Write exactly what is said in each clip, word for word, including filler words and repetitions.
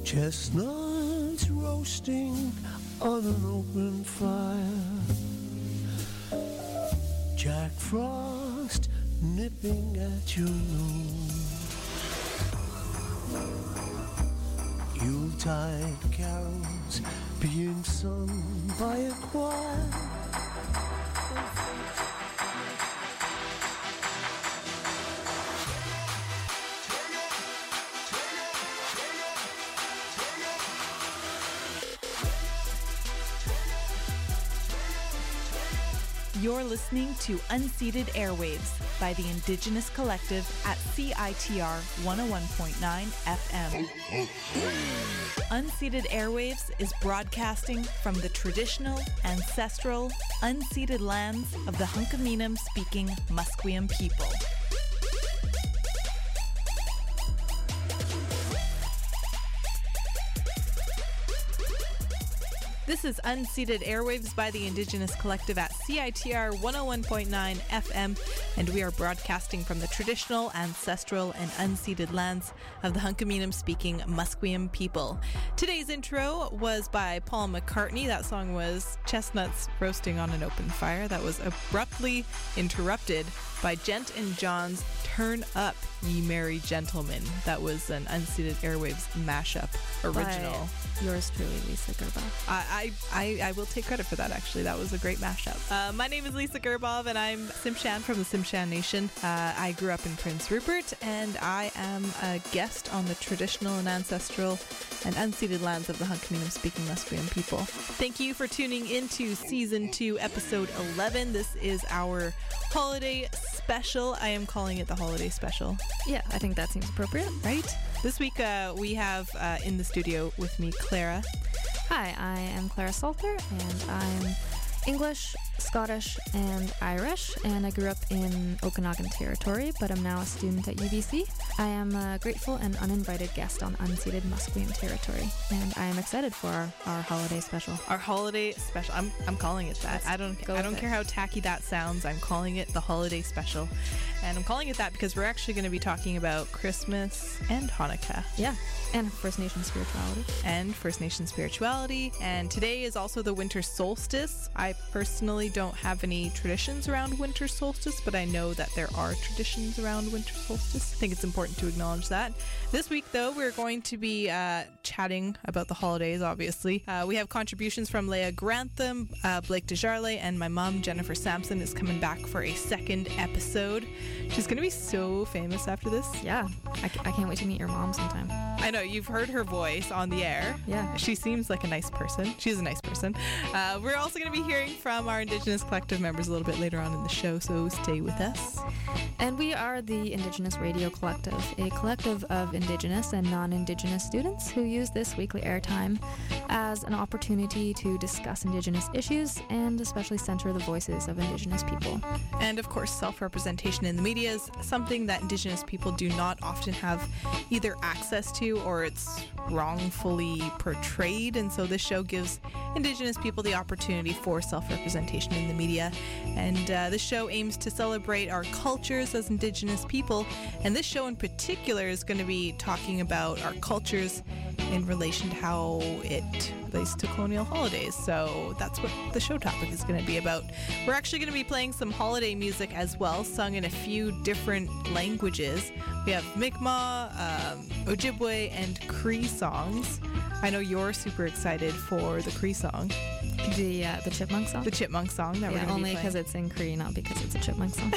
Chestnuts roasting on an open fire, Jack Frost nipping at your nose, Yuletide carols being sung by a choir. You're listening to Unceded Airwaves by the Indigenous Collective at C I T R one oh one point nine F M. Unceded Airwaves is broadcasting from the traditional, ancestral, unceded lands of the Hunkaminam-speaking Musqueam people. This is Unceded Airwaves by the Indigenous Collective at C I T R one oh one point nine F M, and we are broadcasting from the traditional, ancestral, and unceded lands of the Hunkaminam-speaking Musqueam people. Today's intro was by Paul McCartney. That song was Chestnuts Roasting on an Open Fire. That was abruptly interrupted by Gent and John's Turn Up, Ye Merry Gentlemen. That was an Unceded Airwaves mashup original. By yours truly, Lisa Gerbov. I, I, I will take credit for that, actually. That was a great mashup. Uh, my name is Lisa Gerbov, and I'm Tsimshian from the Tsimshian Nation. Uh, I grew up in Prince Rupert, and I am a guest on the traditional and ancestral and unceded lands of the Hunkaminam-speaking Musqueam people. Thank you for tuning into Season two, Episode eleven. This is our holiday special. I am calling it the holiday special. Yeah, I think that seems appropriate. Right? This week, uh, we have uh, in the studio with me, Clara. Hi, I am Clara Salter, and I'm English, Scottish, and Irish, and I grew up in Okanagan Territory, but I'm now a student at U B C. I am a grateful and uninvited guest on unceded Musqueam Territory, and I am excited for our, our holiday special. Our holiday special. I'm I'm calling it that. Let's I don't go I don't with care it. how tacky that sounds. I'm calling it the holiday special, and I'm calling it that because we're actually going to be talking about Christmas and Hanukkah. Yeah, and First Nation spirituality. And First Nation spirituality. And today is also the winter solstice. I personally don't have any traditions around winter solstice, but I know that there are traditions around winter solstice. I think it's important to acknowledge that. This week, though, we're going to be uh, chatting about the holidays, obviously. Uh, we have contributions from Leah Grantham, uh, Blake Desjarlais, and my mom, Jennifer Sampson, is coming back for a second episode. She's going to be so famous after this. Yeah, I, c- I can't wait to meet your mom sometime. I know, you've heard her voice on the air. Yeah. She seems like a nice person. She's a nice person. Uh, we're also going to be hearing from our Indigenous Collective members a little bit later on in the show, so stay with us. And we are the Indigenous Radio Collective, a collective of Indigenous and non-Indigenous students who use this weekly airtime as an opportunity to discuss Indigenous issues and especially center the voices of Indigenous people. And of course, self-representation in the media is something that Indigenous people do not often have either access to or it's wrongfully portrayed. And so this show gives Indigenous people the opportunity for self-representation in the media. And uh, this show aims to celebrate our cultures as Indigenous people. And this show in particular is going to be talking about our cultures in relation to how it relates to colonial holidays. So that's what the show topic is going to be about. We're actually going to be playing some holiday music as well, sung in a few different languages. We have Mi'kmaq, um, Ojibwe, and Cree songs. I know you're super excited for the Cree song. The uh, the Chipmunk song? The Chipmunk song that yeah, we're going to be only playing. because it's in Cree, not because it's a Chipmunk song.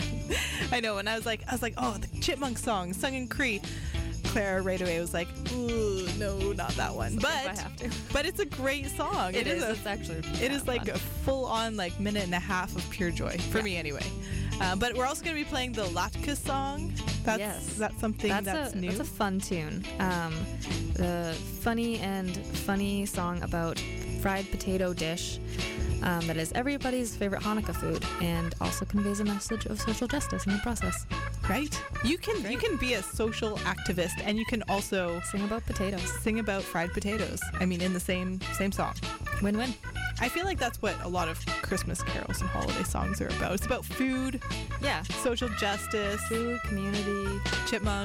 I know, and I was like, I was like, oh, the Chipmunk song, sung in Cree. Clara right away was like, ooh, no, not that one. But I have to. But it's a great song. It, it is. is a, it's actually. It yeah, is like fun. a full-on like minute and a half of pure joy for yeah. me, anyway. Uh, but we're also going to be playing the Latka song. That's yes. that's something that's, that's a, new. That's a fun tune. Um, the funny and funny song about fried potato dish. Um, that is everybody's favorite Hanukkah food, and also conveys a message of social justice in the process. Right? You can Great. you can be a social activist, and you can also Sing about potatoes. sing about fried potatoes. I mean, in the same same song. Win-win. I feel like that's what a lot of Christmas carols and holiday songs are about. It's about food, Yeah. social justice, Food, community. chipmunks.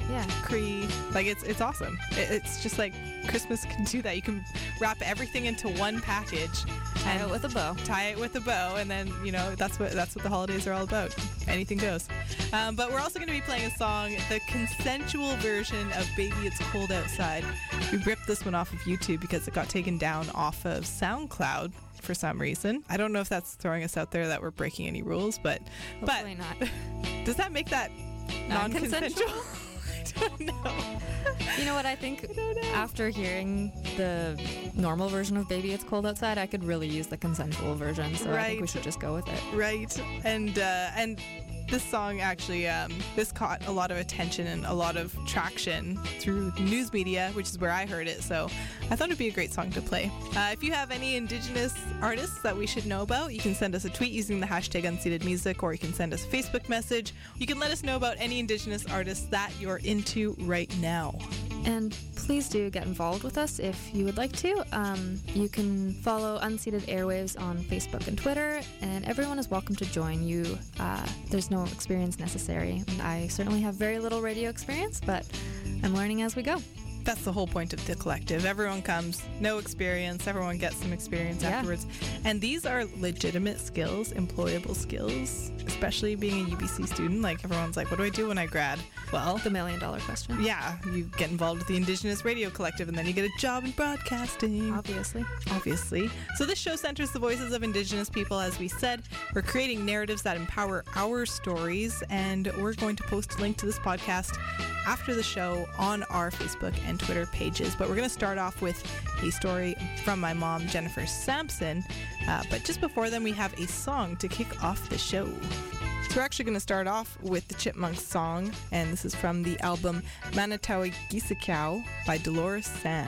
Yeah. Cree. Like, it's it's awesome. It, it's just like Christmas can do that. You can wrap everything into one package. Tie and it with a bow. Tie it with a bow, and then, you know, that's what that's what the holidays are all about. Anything goes. Um, but we're also going to be playing a song, the consensual version of Baby It's Cold Outside. We ripped this one off of YouTube because it got taken down off of SoundCloud for some reason. I don't know if that's throwing us out there that we're breaking any rules, but Hopefully but not. does that make that non-consensual? Non-consensual? I don't know. You know what I think? I don't know. After hearing the normal version of Baby It's Cold Outside, I could really use the consensual version, so I think we Right. should just go with it. Right. And uh, and this song actually, um, this caught a lot of attention and a lot of traction through news media, which is where I heard it. So I thought it'd be a great song to play. Uh, if you have any Indigenous artists that we should know about, you can send us a tweet using the hashtag UnseatedMusic, or you can send us a Facebook message. You can let us know about any Indigenous artists that you're into right now. And please do get involved with us if you would like to. Um, you can follow Unseated Airwaves on Facebook and Twitter, and everyone is welcome to join you. Uh, there's no experience necessary. And I certainly have very little radio experience, but I'm learning as we go. That's the whole point of the collective. Everyone comes, no experience, everyone gets some experience Yeah. afterwards. And these are legitimate skills, employable skills, especially being a U B C student. Like, everyone's like, what do I do when I grad? Well, The million dollar question. yeah, you get involved with the Indigenous Radio Collective, and then you get a job in broadcasting. Obviously. Obviously. So this show centers the voices of Indigenous people, as we said. We're creating narratives that empower our stories, and we're going to post a link to this podcast after the show on our Facebook and Twitter pages. But we're going to start off with a story from my mom, Jennifer Sampson. Uh, but just before then, we have a song to kick off the show. So we're actually going to start off with the Chipmunks song, and this is from the album Manatawi Gisikau by Dolores Sand.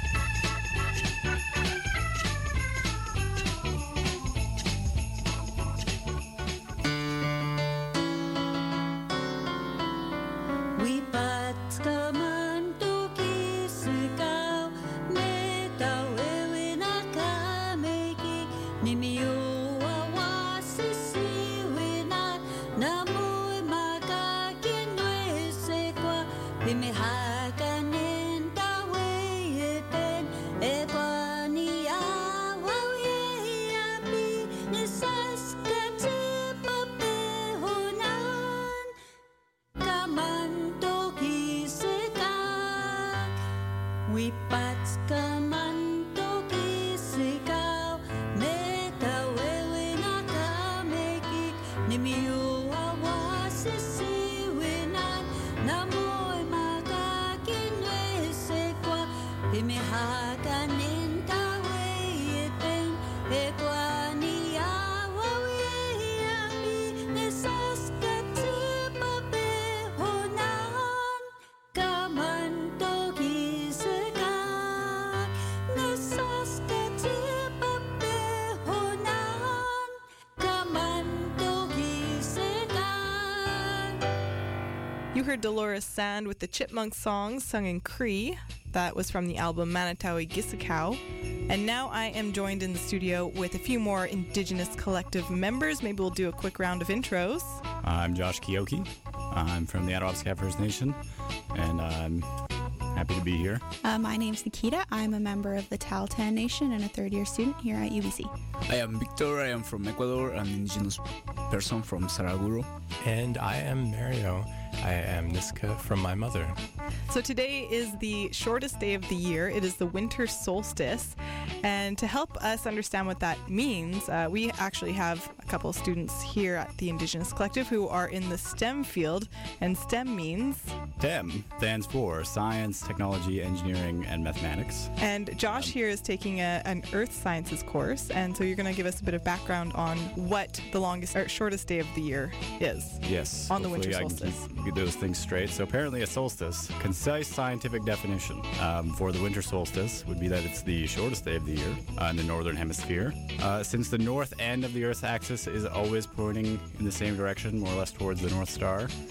You heard Dolores Sand with the Chipmunks song sung in Cree. That was from the album Manatawi Gisikau. And now I am joined in the studio with a few more Indigenous collective members. Maybe we'll do a quick round of intros. I'm Josh Kioki. I'm from the Atawabskat First Nation, and I'm happy to be here. Uh, my name's Nikita. I'm a member of the Tahltan Nation and a third-year student here at U B C. I am Victor. I am from Ecuador. I'm an indigenous person from Saraguro. And I am Mario. I am Niska from my mother. So today is the shortest day of the year. It is the winter solstice. And to help us understand what that means, uh, we actually have a couple of students here at the Indigenous Collective who are in the STEM field. And STEM means? STEM stands for Science, Technology, Engineering, and Mathematics. And Josh here is taking a, an Earth Sciences course. And so you're going to give us a bit of background on what the longest or shortest day of the year is. Yes. On the winter hopefully solstice. I can keep those things straight. So apparently a solstice, concise scientific definition um, for the winter solstice would be that it's the shortest day of the year uh, in the northern hemisphere. Uh, since the north end of the Earth's axis is always pointing in the same direction, more or less towards the North Star,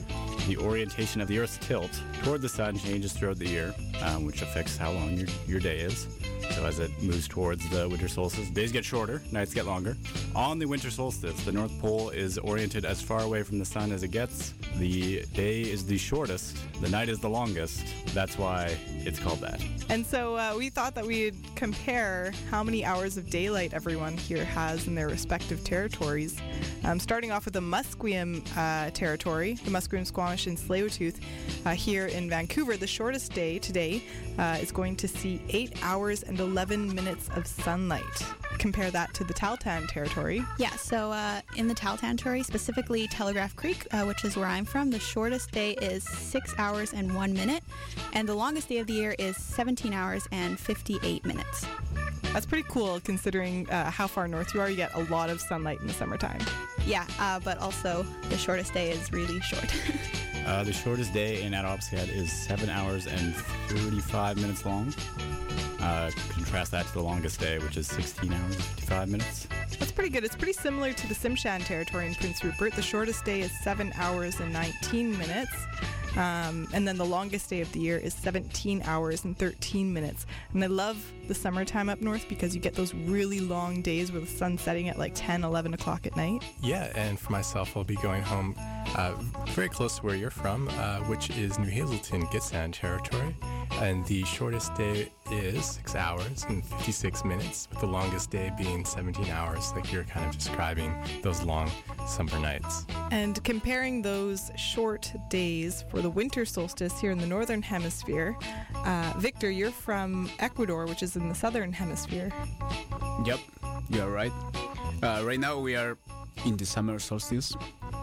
the orientation of the Earth's tilt toward the sun changes throughout the year, um, which affects how long your, your day is. So as it moves towards the winter solstice, days get shorter, nights get longer. On the winter solstice, the North Pole is oriented as far away from the sun as it gets. The day is the shortest, the night is the longest. That's why it's called that. And so uh, we thought that we'd compare how many hours of daylight everyone here has in their respective territories. Um, starting off with the Musqueam uh, territory, the Musqueam, Squamish, and Tsleil-Waututh. Uh, here in Vancouver, the shortest day today uh, is going to see eight hours and eleven minutes of sunlight. Compare that to the Tahltan territory. Yeah, so uh, in the Tahltan territory, specifically Telegraph Creek, uh, which is where I'm from, the shortest day is six hours and one minute, and the longest day of the year is seventeen hours and fifty-eight minutes. That's pretty cool considering uh, how far north you are. You get a lot of sunlight in the summertime. Yeah, uh, but also the shortest day is really short. Uh, the shortest day in Attahobscad is seven hours and thirty-five minutes long. Uh, contrast that to the longest day, which is sixteen hours and fifty-five minutes. That's pretty good. It's pretty similar to the Tsimshan territory in Prince Rupert. The shortest day is seven hours and nineteen minutes. Um, and then the longest day of the year is seventeen hours and thirteen minutes. And I love the summertime up north because you get those really long days with the sun setting at like ten, eleven o'clock at night. Yeah, and for myself, I'll be going home uh, very close to where you're from, uh, which is New Hazelton, Gitxsan territory. And the shortest day is six hours and fifty-six minutes, with the longest day being seventeen hours, like you're kind of describing those long summer nights. And comparing those short days for the winter solstice here in the northern hemisphere, uh, Victor, you're from Ecuador, which is in the southern hemisphere. Yep, you are right. Uh, right now we are in the summer solstice,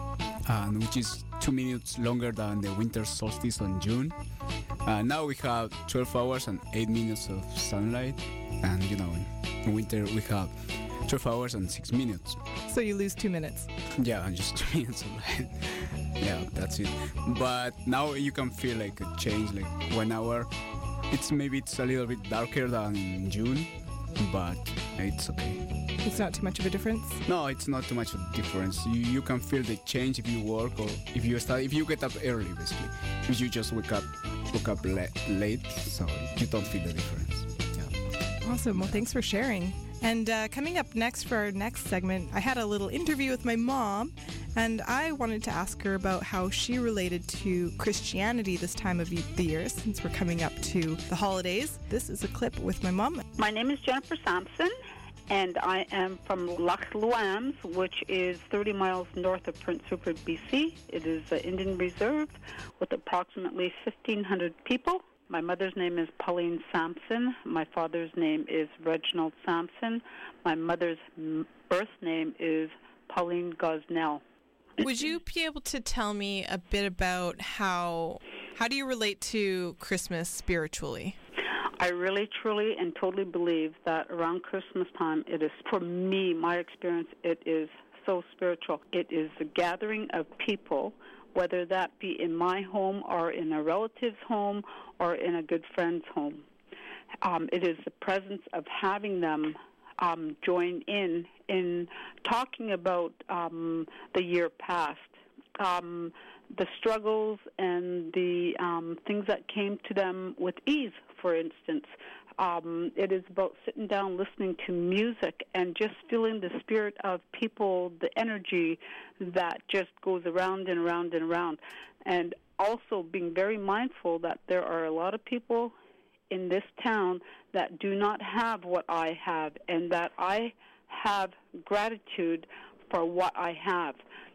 and which is two minutes longer than the winter solstice on June. Uh, now we have twelve hours and eight minutes of sunlight, and you know, in winter we have twelve hours and six minutes. So you lose two minutes. Yeah, and just two minutes of light. Yeah, that's it. But now you can feel like a change, like one hour. It's maybe it's a little bit darker than in June, but it's okay. It's not too much of a difference? No, it's not too much of a difference. You you can feel the change if you work or if you start if you get up early, basically. If you just wake up wake up la- late, so you don't feel the difference. Yeah. Awesome. Well, thanks for sharing. And uh, coming up next for our next segment, I had a little interview with my mom, and I wanted to ask her about how she related to Christianity this time of the year, since we're coming up to the holidays. This is a clip with my mom. My name is Jennifer Sampson, and I am from Loch Luams, which is thirty miles north of Prince Rupert, B C. It is an Indian reserve with approximately fifteen hundred people. My mother's name is Pauline Sampson. My father's name is Reginald Sampson. My mother's birth name is Pauline Gosnell. Would you be able to tell me a bit about how how do you relate to Christmas spiritually? I really, truly, and totally believe that around Christmas time, it is, for me, my experience, it is so spiritual. It is the gathering of people, whether that be in my home or in a relative's home or in a good friend's home. Um, it is the presence of having them um, join in in talking about um, the year past, um, the struggles and the um, things that came to them with ease, for instance. Um, it is about sitting down, listening to music, and just feeling the spirit of people, the energy that just goes around and around and around. And also being very mindful that there are a lot of people in this town that do not have what I have, and that I have gratitude for what I have.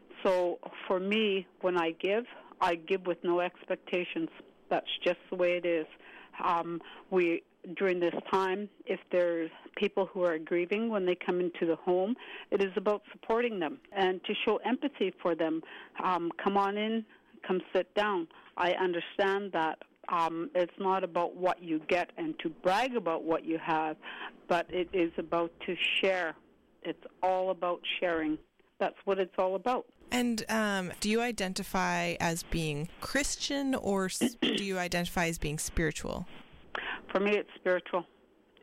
So for me, when I give, I give with no expectations. That's just the way it is. Um, we during this time, if there's people who are grieving when they come into the home, it is about supporting them and to show empathy for them. Um, come on in, come sit down. I understand that um, it's not about what you get and to brag about what you have, but it is about to share. It's all about sharing. That's what it's all about. And um, do you identify as being Christian, or do you identify as being spiritual? For me, it's spiritual.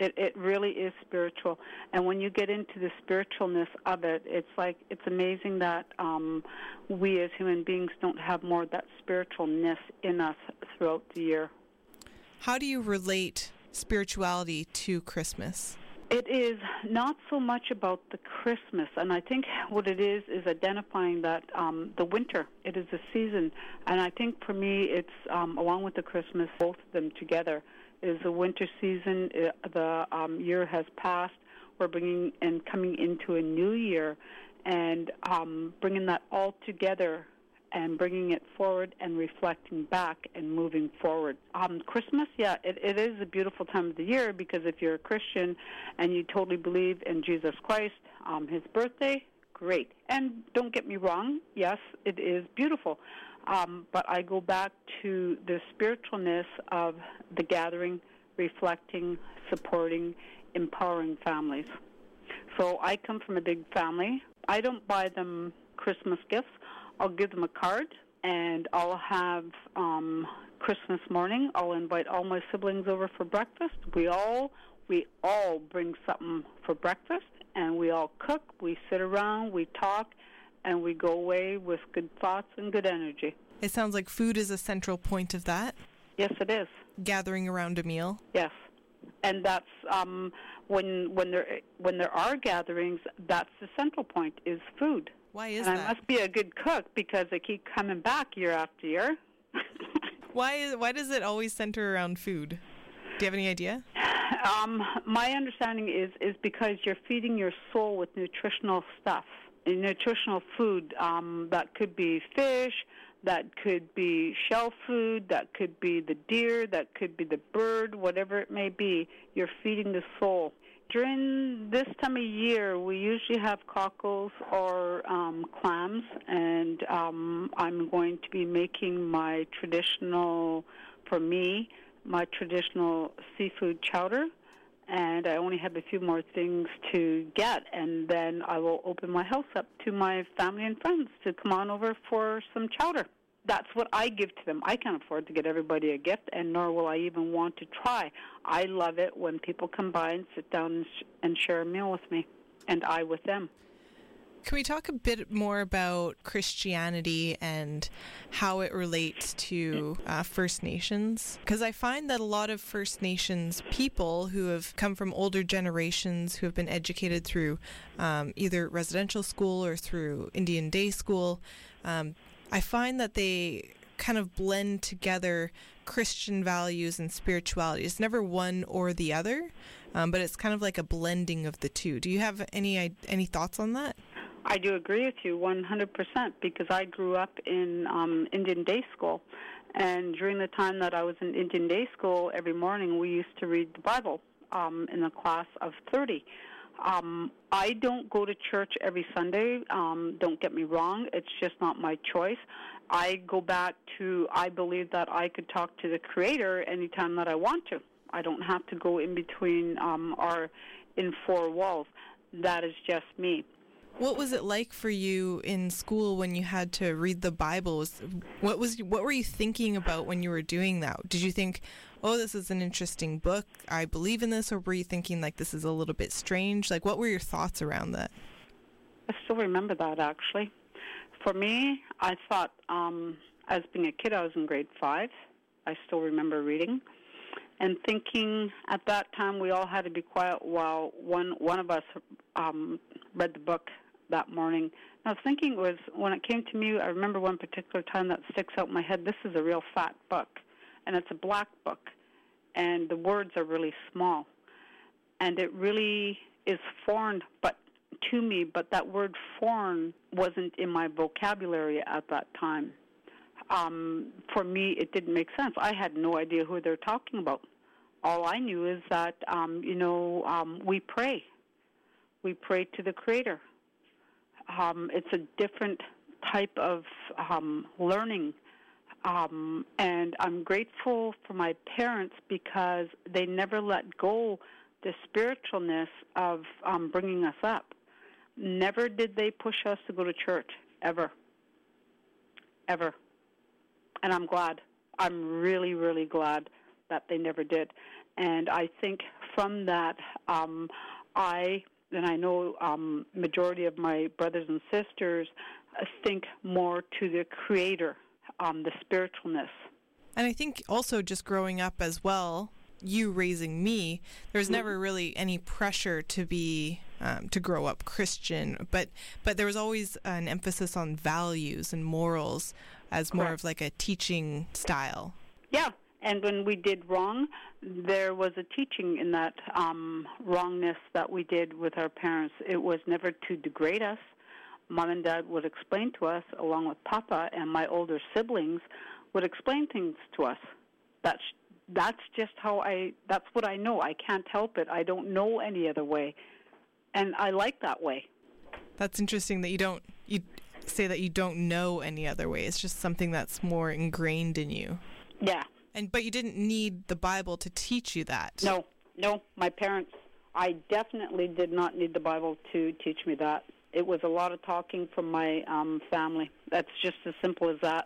It it really is spiritual, and when you get into the spiritualness of it, it's like it's amazing that um, we as human beings don't have more of that spiritualness in us throughout the year. How do you relate spirituality to Christmas? It is not so much about the Christmas, and I think what it is is identifying that um, the winter, it is a season, and I think for me it's, um, along with the Christmas, both of them together. It is a winter season, it, the um, year has passed, we're bringing and coming into a new year, and um, bringing that all together and bringing it forward and reflecting back and moving forward. Um, Christmas, yeah, it, it is a beautiful time of the year because if you're a Christian and you totally believe in Jesus Christ, um, his birthday, great. And don't get me wrong, yes, it is beautiful. Um, but I go back to the spiritualness of the gathering, reflecting, supporting, empowering families. So I come from a big family. I don't buy them Christmas gifts. I'll give them a card, and I'll have um, Christmas morning. I'll invite all my siblings over for breakfast. We all we all bring something for breakfast, and we all cook. We sit around, we talk, and we go away with good thoughts and good energy. It sounds like food is a central point of that. Yes, it is. Gathering around a meal. Yes, and that's um, when when there when there are gatherings. That's the central point is food. Why is and that? I must be a good cook because I keep coming back year after year. Why is why does it always center around food? Do you have any idea? Um, my understanding is is because you're feeding your soul with nutritional stuff, nutritional food. Um, that could be fish, that could be shell food, that could be the deer, that could be the bird, whatever it may be. You're feeding the soul. During this time of year, we usually have cockles or um, clams, and um, I'm going to be making my traditional, for me, my traditional seafood chowder, and I only have a few more things to get, and then I will open my house up to my family and friends to come on over for some chowder. That's what I give to them. I can't afford to get everybody a gift, and nor will I even want to try. I love it when people come by and sit down and, sh- and share a meal with me, and I with them. Can we talk a bit more about Christianity and how it relates to uh, First Nations? Because I find that a lot of First Nations people who have come from older generations, who have been educated through um, either residential school or through Indian Day School, um, I find that they kind of blend together Christian values and spirituality. It's never one or the other, um, but it's kind of like a blending of the two. Do you have any any thoughts on that? I do agree with you one hundred percent because I grew up in um, Indian Day School, and during the time that I was in Indian Day School, every morning we used to read the Bible um, in a class of thirty. Um, I don't go to church every Sunday. Um, don't get me wrong. It's just not my choice. I go back to, I believe that I could talk to the Creator anytime that I want to. I don't have to go in between um, or in four walls. That is just me. What was it like for you in school when you had to read the Bible? Was, what was what were you thinking about when you were doing that? Did you think, oh, this is an interesting book, I believe in this, or were you thinking like this is a little bit strange? Like, what were your thoughts around that? I still remember that, actually. For me, I thought, um, as being a kid, I was in grade five. I still remember reading and thinking at that time we all had to be quiet while one one of us um, read the book that morning. And I was thinking it was, when it came to me, I remember one particular time that sticks out in my head, this is a real fat book, and it's a black book, and the words are really small. And it really is foreign but to me, but that word foreign wasn't in my vocabulary at that time. Um, for me, it didn't make sense. I had no idea who they're talking about. All I knew is that, um, you know, um, we pray. We pray to the Creator. Um, it's a different type of um, learning. Um, and I'm grateful for my parents because they never let go the spiritualness of um, bringing us up. Never did they push us to go to church, ever. Ever. And I'm glad. I'm really, really glad that they never did. And I think from that, um, I, and I know um, majority of my brothers and sisters uh, think more to the Creator, um, the spiritualness. And I think also just growing up as well, you raising me, there was never really any pressure to be um, to grow up Christian, but but there was always an emphasis on values and morals as more Correct. of like a teaching style. Yeah, and when we did wrong, there was a teaching in that um, wrongness that we did with our parents. It was never to degrade us. Mom and Dad would explain to us, along with Papa and my older siblings, would explain things to us. That's that's just how I, that's what I know. I can't help it. I don't know any other way. And I like that way. That's interesting that you don't, you say that you don't know any other way. It's just something that's more ingrained in you. Yeah. And but you didn't need the Bible to teach you that. No, no. My parents, I definitely did not need the Bible to teach me that. It was a lot of talking from my um, family. That's just as simple as that.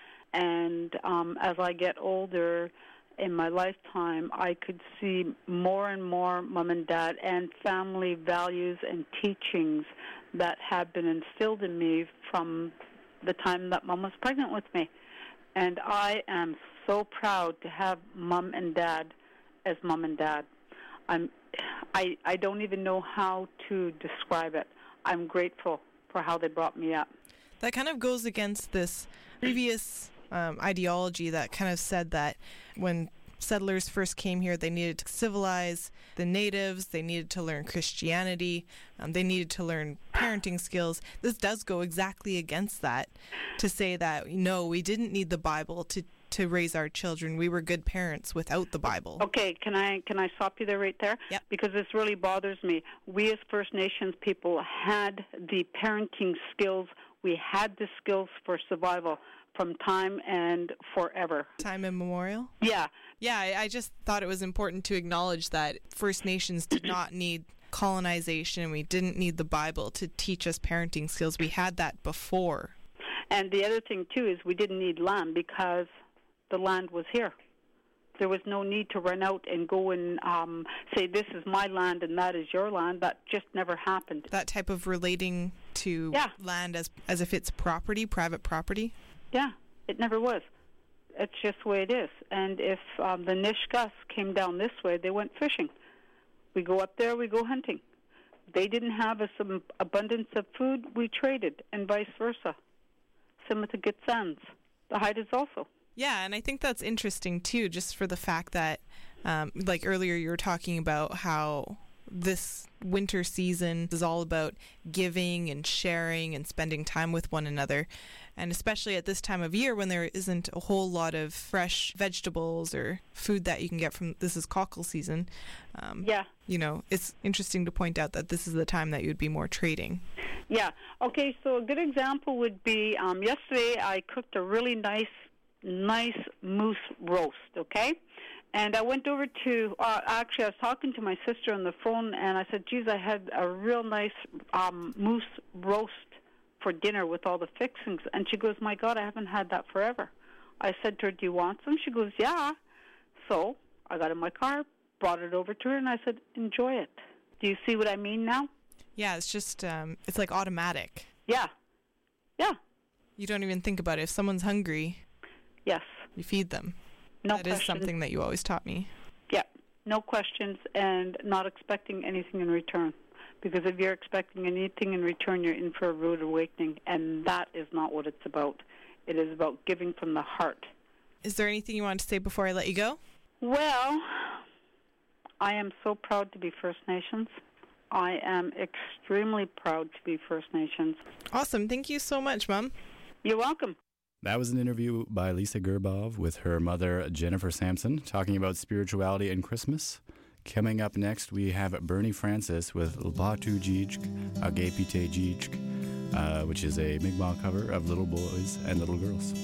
And um, as I get older in my lifetime, I could see more and more Mom and Dad and family values and teachings that have been instilled in me from the time that Mom was pregnant with me. And I am so proud to have Mom and Dad as Mom and Dad. I'm, I, I don't even know how to describe it. I'm grateful for how they brought me up. That kind of goes against this previous um, ideology that kind of said that when settlers first came here, they needed to civilize the natives, they needed to learn Christianity, um, they needed to learn parenting skills. This does go exactly against that, to say that, no, we didn't need the Bible to, to raise our children. We were good parents without the Bible. Okay, can I can I stop you there right there? Yep. Because this really bothers me. We as First Nations people had the parenting skills. We had the skills for survival from time and forever. Time immemorial? Yeah. Yeah, I, I just thought it was important to acknowledge that First Nations did not need colonization. We didn't need the Bible to teach us parenting skills. We had that before. And the other thing, too, is we didn't need land because the land was here. There was no need to run out and go and um, say, this is my land and that is your land. That just never happened. That type of relating to Yeah. land as as if it's property, private property? Yeah, it never was. It's just the way it is. And if um, the Nishkas came down this way, they went fishing. We go up there, we go hunting. They didn't have a, some abundance of food, we traded, and vice versa. Same with the Gitsans. The Haidas also. Yeah, and I think that's interesting, too, just for the fact that, um, like earlier you were talking about how this winter season is all about giving and sharing and spending time with one another. And especially at this time of year when there isn't a whole lot of fresh vegetables or food that you can get from, this is cockle season. Um, Yeah. You know, it's interesting to point out that this is the time that you would be more trading. Yeah. Okay, so a good example would be um, yesterday I cooked a really nice, nice moose roast, okay? And I went over to, uh, actually I was talking to my sister on the phone, and I said, geez, I had a real nice um, moose roast for dinner with all the fixings. And she goes, my God, I haven't had that forever. I said to her, do you want some? She goes, yeah. So I got in my car, brought it over to her, and I said, enjoy it. Do you see what I mean now? Yeah, it's just, um, it's like automatic. Yeah. Yeah. You don't even think about it. If someone's hungry, Yes. you feed them. No That is questions. something that you always taught me. Yeah. No questions and not expecting anything in return. Because if you're expecting anything in return, you're in for a rude awakening. And that is not what it's about. It is about giving from the heart. Is there anything you want to say before I let you go? Well, I am so proud to be First Nations. I am extremely proud to be First Nations. Awesome. Thank you so much, Mom. You're welcome. That was an interview by Lisa Gerbov with her mother, Jennifer Sampson, talking about spirituality and Christmas. Coming up next, we have Bernie Francis with Lbatu Jijk, Agapite Jijk, uh, which is a Mi'kmaq cover of Little Boys and Little Girls.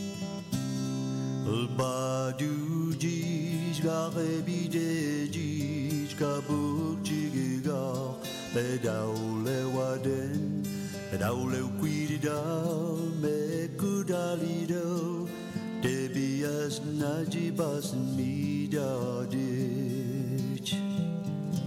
Lbatu Jijk, Agapite Jijk, Kabuk Jigigar, Bedaule Waden, Bedaule Quididal, Mekudalido, Debias Najibas Midadich.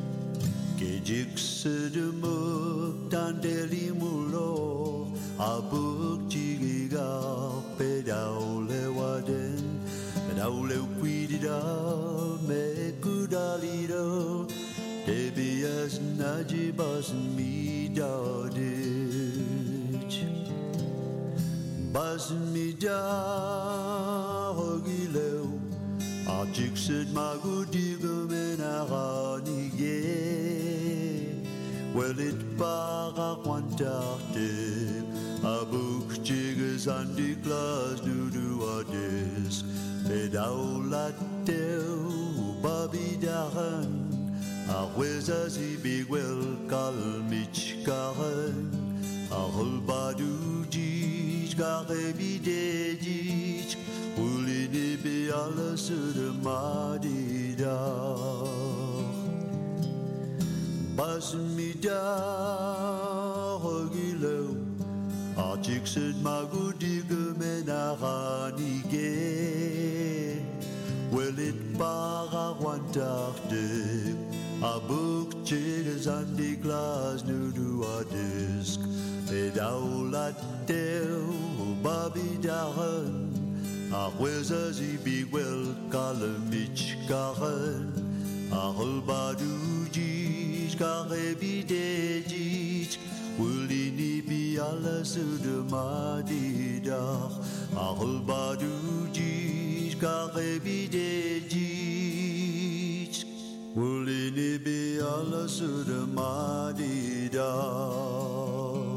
Jiksedemuk dan deli mulo abuk jigiga pedau lewaden pedau lewidida me kudalido debias najibas midadich bas mida hogileu Ajiksid magudiga menaraniye Well it para quantarte Abuk jigas andi glas dudu adis Pedaulateu babidaran Arwezazi bigwel kalmichkaran Arulbadu jij garebidejij Ulini be alla suda madida Basmida hogilo Archiksid magudiga menaranige Well it para wantachtig Abuk chigas andi glas nudu adisk Pedaulateu babidaran Arwezazi bigwel kalamichkaran Arulbadu jij garebidejij Ulini bi alla sudamadidach Arulbadu jij garebidejij Ulini bi alla sudamadidach.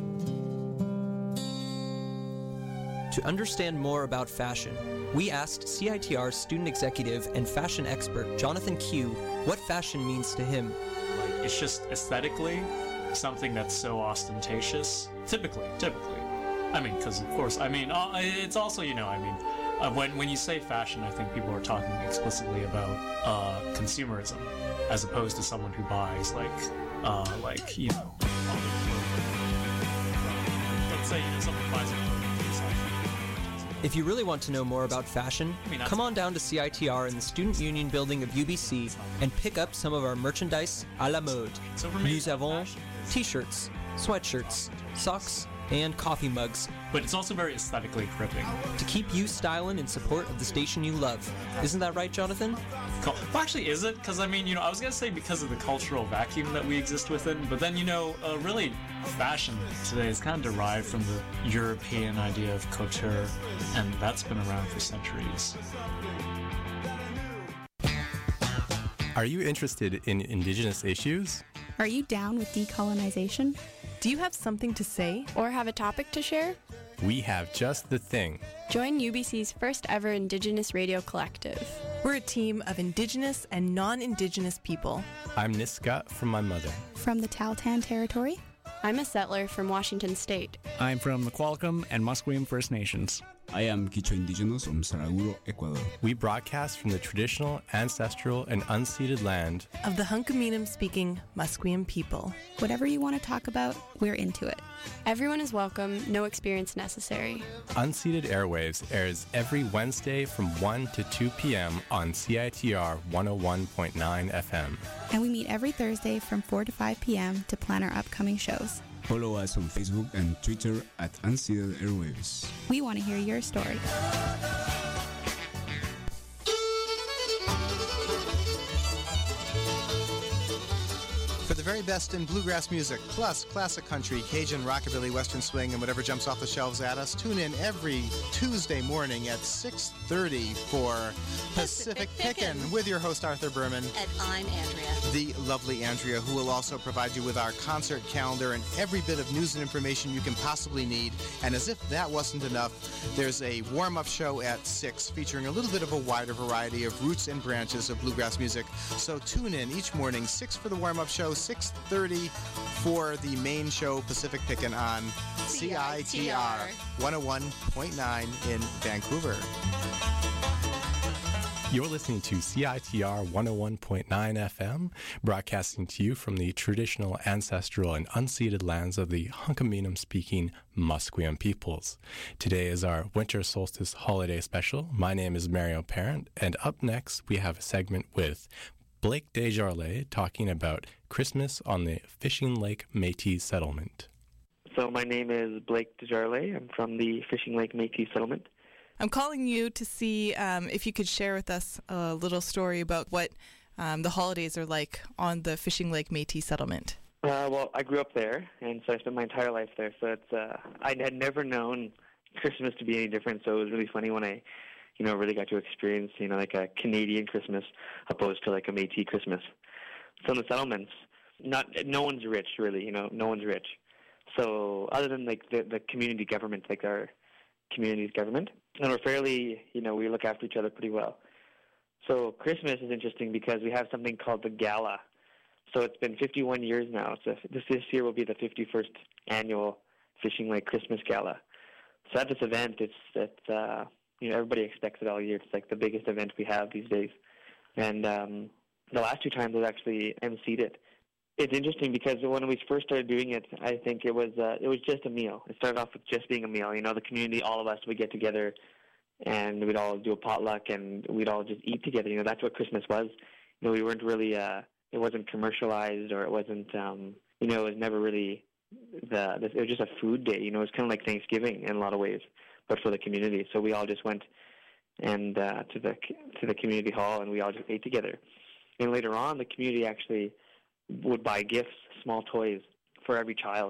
To understand more about fashion, we asked C I T R student executive and fashion expert Jonathan Q what fashion means to him. Like, it's just aesthetically something that's so ostentatious. Typically, typically. I mean, because of course, I mean, uh, it's also, you know, I mean, uh, when when you say fashion, I think people are talking explicitly about uh, consumerism, as opposed to someone who buys like, uh, like you know, all the clothing. Let's say you know someone buys a clothing. If you really want to know more about fashion, I mean, come on down to C I T R in the Student Union building of U B C and pick up some of our merchandise à la mode. So for me, Nous avons fashion is- t-shirts, sweatshirts, socks, and coffee mugs but it's also very aesthetically gripping. to keep you styling in support of the station you love. Isn't that right, Jonathan? Well, actually, is it? Because I mean, you know, I was gonna say because of the cultural vacuum that we exist within, but then you know, uh, really, fashion today is kind of derived from the European idea of couture, and that's been around for centuries. Are you interested in Indigenous issues? Are you down with decolonization? Do you have something to say? Or have a topic to share? We have just the thing. Join U B C's first ever Indigenous Radio Collective. We're a team of Indigenous and non-Indigenous people. I'm Niska from my mother. From the Tahltan Territory? I'm a settler from Washington State. I'm from the Qualicum and Musqueam First Nations. I am Quichua Indigenous from Saraguro, Ecuador. We broadcast from the traditional, ancestral, and unceded land Of the Hunkaminam-speaking Musqueam people. Whatever you want to talk about, we're into it. Everyone is welcome, no experience necessary. Unceded Airwaves airs every Wednesday from one to two p.m. on C I T R one oh one point nine F M. And we meet every Thursday from four to five p.m. to plan our upcoming shows. Follow us on Facebook and Twitter at Unceded Airwaves. We want to hear your story. For the very best in bluegrass music, plus classic country, Cajun, rockabilly, western swing, and whatever jumps off the shelves at us, tune in every Tuesday morning at six thirty for Pacific Pickin' with your host Arthur Berman. And I'm Andrea. The lovely Andrea, who will also provide you with our concert calendar and every bit of news and information you can possibly need. And as if that wasn't enough, there's a warm-up show at six featuring a little bit of a wider variety of roots and branches of bluegrass music. So tune in each morning, six for the warm-up show, six thirty for the main show, Pacific Pickin' on C I T R one oh one point nine in Vancouver. You're listening to C I T R one oh one point nine F M, broadcasting to you from the traditional, ancestral, and unceded lands of the Hunkaminam-speaking Musqueam peoples. Today is our winter solstice holiday special. My name is Mario Parent, and up next we have a segment with Blake Desjardins talking about Christmas on the Fishing Lake Métis settlement. So my name is Blake Desjardins. I'm from the Fishing Lake Métis settlement. I'm calling you to see um, if you could share with us a little story about what um, the holidays are like on the Fishing Lake Métis settlement. Uh, well, I grew up there, and so I spent my entire life there. So it's uh, I had never known Christmas to be any different. So it was really funny when I, you know, really got to experience, you know, like a Canadian Christmas opposed to like a Métis Christmas. So in the settlements, not no one's rich really. You know, no one's rich. So other than like the the community government, like our community's government, and we're fairly, you know, we look after each other pretty well. So Christmas is interesting because we have something called the Gala. So it's been fifty-one years now. So this this year will be the fifty-first annual Fishing Lake Christmas Gala. So at this event, it's it's uh, you know, everybody expects it all year. It's like the biggest event we have these days. And um, the last two times I've actually emceed it. It's interesting because when we first started doing it, I think it was uh, it was just a meal. It started off with just being a meal. You know, the community, all of us, would get together, and we'd all do a potluck, and we'd all just eat together. You know, that's what Christmas was. You know, we weren't really, uh, it wasn't commercialized, or it wasn't, um, you know, it was never really the, the. It was just a food day. You know, it was kind of like Thanksgiving in a lot of ways, but for the community. So we all just went and uh, to the to the community hall, and we all just ate together. And later on, the community actually would buy gifts, small toys, for every child.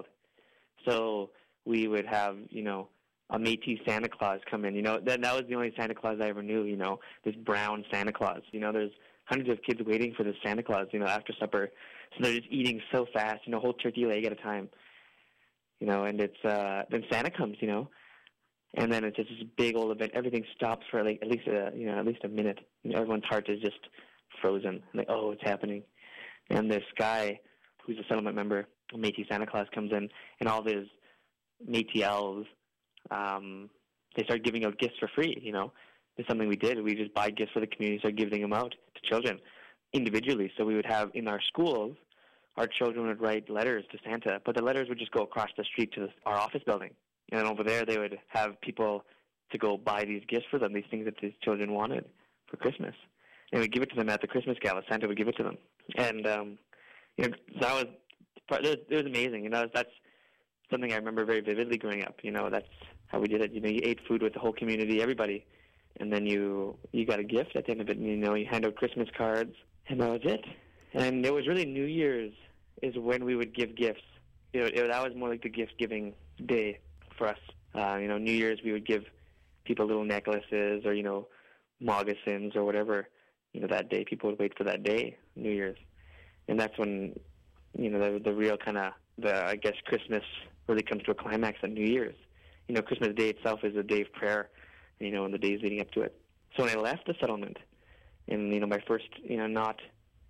So we would have, you know, a Métis Santa Claus come in. You know, that that was the only Santa Claus I ever knew, you know, this brown Santa Claus. You know, there's hundreds of kids waiting for this Santa Claus, you know, after supper. So they're just eating so fast, you know, whole turkey leg at a time. You know, and it's, uh, then Santa comes, you know, and then it's just this big old event. Everything stops for like at least a, you know, at least a minute. You know, everyone's heart is just frozen. Like, oh, it's happening. And this guy, who's a settlement member, Métis Santa Claus, comes in, and all these Métis elves, um, they start giving out gifts for free, you know. It's something we did. We just buy gifts for the community, start giving them out to children individually. So we would have, in our schools, our children would write letters to Santa, but the letters would just go across the street to our office building. And over there, they would have people to go buy these gifts for them, these things that these children wanted for Christmas. And we'd give it to them at the Christmas Gala. Santa would give it to them. And, um, you know, that was, it was, it was amazing. You know, that's something I remember very vividly growing up. You know, that's how we did it. You know, you ate food with the whole community, everybody. And then you, you got a gift at the end of it. And, you know, you hand out Christmas cards. And that was it. And it was really New Year's is when we would give gifts. You know, it, that was more like the gift-giving day for us. Uh, you know, New Year's we would give people little necklaces or, you know, moccasins or whatever. You know, that day, people would wait for that day, New Year's. And that's when, you know, the, the real kind of, the I guess, Christmas really comes to a climax on New Year's. You know, Christmas Day itself is a day of prayer, you know, and the days leading up to it. So when I left the settlement, and, you know, my first, you know, not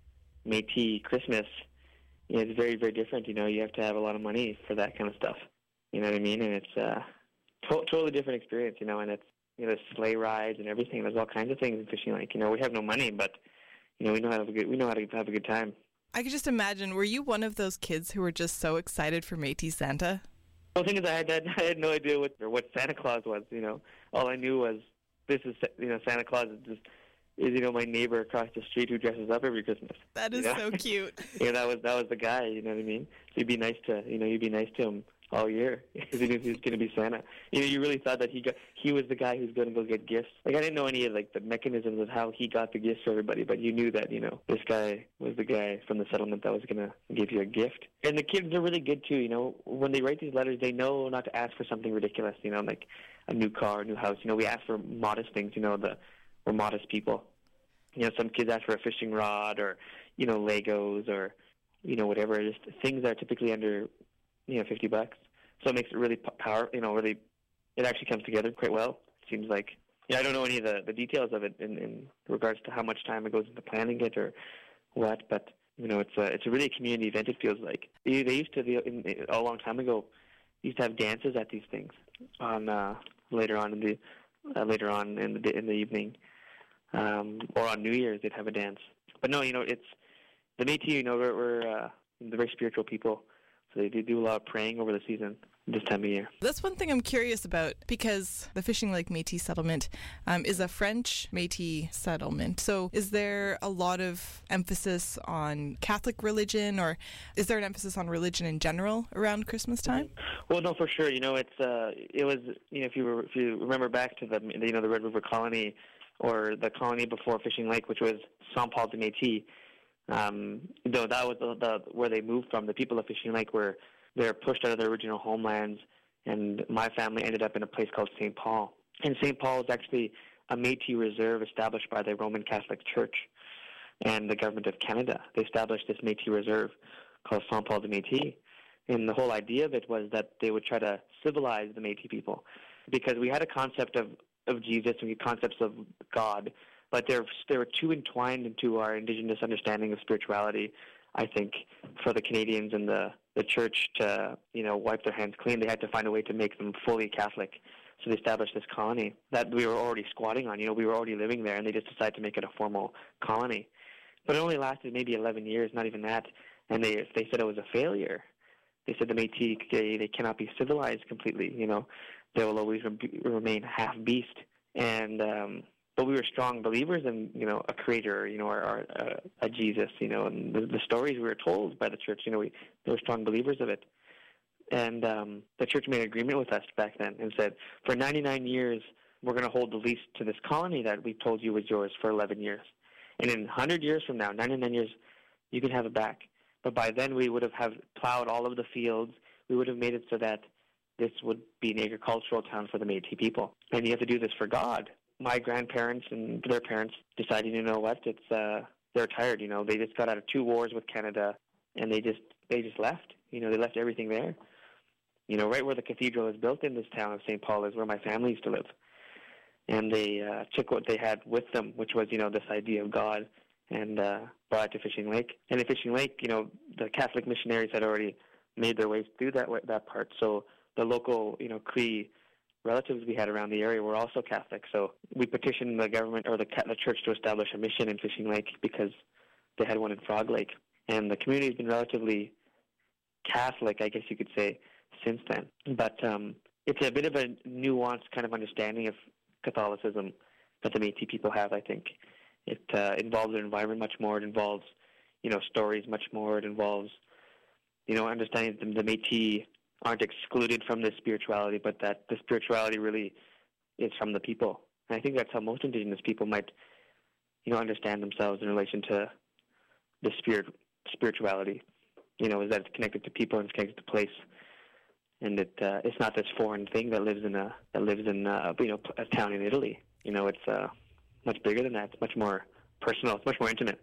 Métis Christmas, you know, it's very, very different. You know, you have to have a lot of money for that kind of stuff. You know what I mean? And it's a to- totally different experience, you know, and it's, you know, there's sleigh rides and everything. There's all kinds of things in Fishing Lake. You know, we have no money, but, you know, we know how to have a good, we know how to have a good time. I could just imagine, were you one of those kids who were just so excited for Métis Santa? The thing is, I had, I had no idea what or what Santa Claus was, you know. All I knew was this is, you know, Santa Claus is, just, is you know, my neighbor across the street who dresses up every Christmas. That is you know? so cute. Yeah, that was that was the guy, you know what I mean? So you'd be nice to, you know, you'd be nice to him all year because he knew he was going to be Santa. You know, you really thought that he got he was the guy who's going to go get gifts. Like, I didn't know any of like the mechanisms of how he got the gifts for everybody, but you knew that, you know, this guy was the guy from the settlement that was going to give you a gift. And the kids are really good too. You know, when they write these letters, they know not to ask for something ridiculous. You know, like a new car, a new house. You know, we ask for modest things. You know, the we're modest people. You know, some kids ask for a fishing rod or, you know, Legos or, you know, whatever. Just things that are typically under, you know, fifty bucks. So it makes it really power, you know, really, it actually comes together quite well. It seems like, yeah, I don't know any of the, the details of it in, in regards to how much time it goes into planning it or what, but, you know, it's a, it's a really community event, it feels like. They, they used to, in, in, a long time ago, used to have dances at these things on, uh, later on in the, uh, later on in the, in the evening, um, or on New Year's they'd have a dance. But no, you know, it's, the Métis, you know, we're, we're uh, they're very spiritual people. So they do a lot of praying over the season, this time of year. That's one thing I'm curious about, because the Fishing Lake Métis settlement um, is a French Métis settlement. So is there a lot of emphasis on Catholic religion, or is there an emphasis on religion in general around Christmas time? Well, no, for sure. You know, it's uh, it was you know if you were, if you remember back to the you know the Red River Colony, or the colony before Fishing Lake, which was Saint Paul de Métis. Um, though that was the, the where they moved from. The people of Fishing Lake were they were pushed out of their original homelands, and my family ended up in a place called Saint Paul. And Saint Paul is actually a Métis reserve established by the Roman Catholic Church and the government of Canada. They established this Métis reserve called Saint Paul de Métis. And the whole idea of it was that they would try to civilize the Métis people, because we had a concept of, of Jesus and concepts of God, but they're, they were too entwined into our Indigenous understanding of spirituality, I think, for the Canadians and the, the church to, you know, wipe their hands clean. They had to find a way to make them fully Catholic. So they established this colony that we were already squatting on. You know, we were already living there, and they just decided to make it a formal colony. But it only lasted maybe eleven years, not even that. And they they said it was a failure. They said the Métis, they, they cannot be civilized completely, you know. They will always re- remain half beast. And um, but we were strong believers in, you know, a creator, you know, or, or uh, a Jesus, you know, and the, the stories we were told by the church, you know, we, they were strong believers of it. And um, the church made an agreement with us back then and said, for ninety-nine years, we're going to hold the lease to this colony that we told you was yours for eleven years. And in one hundred years from now, ninety-nine years, you can have it back. But by then, we would have, have plowed all of the fields. We would have made it so that this would be an agricultural town for the Métis people. And you have to do this for God. My grandparents and their parents decided, you know what, it's uh, they're tired. You know, they just got out of two wars with Canada, and they just they just left. You know, they left everything there. You know, right where the cathedral is built in this town of Saint Paul is where my family used to live. And they uh, took what they had with them, which was, you know, this idea of God, and uh, brought it to Fishing Lake. And in Fishing Lake, you know, the Catholic missionaries had already made their way through that that part. So the local, you know, Cree relatives we had around the area were also Catholic. So we petitioned the government or the, the church to establish a mission in Fishing Lake because they had one in Frog Lake. And the community has been relatively Catholic, I guess you could say, since then. But um, it's a bit of a nuanced kind of understanding of Catholicism that the Métis people have, I think. It uh, involves their environment much more. It involves, you know, stories much more. It involves, you know, understanding that the Métis aren't excluded from this spirituality, but that the spirituality really is from the people. And I think that's how most Indigenous people might, you know, understand themselves in relation to the spirit spirituality. You know, is that it's connected to people and it's connected to place, and it uh, it's not this foreign thing that lives in a that lives in uh, you know a town in Italy. You know, it's uh, much bigger than that. It's much more personal. It's much more intimate.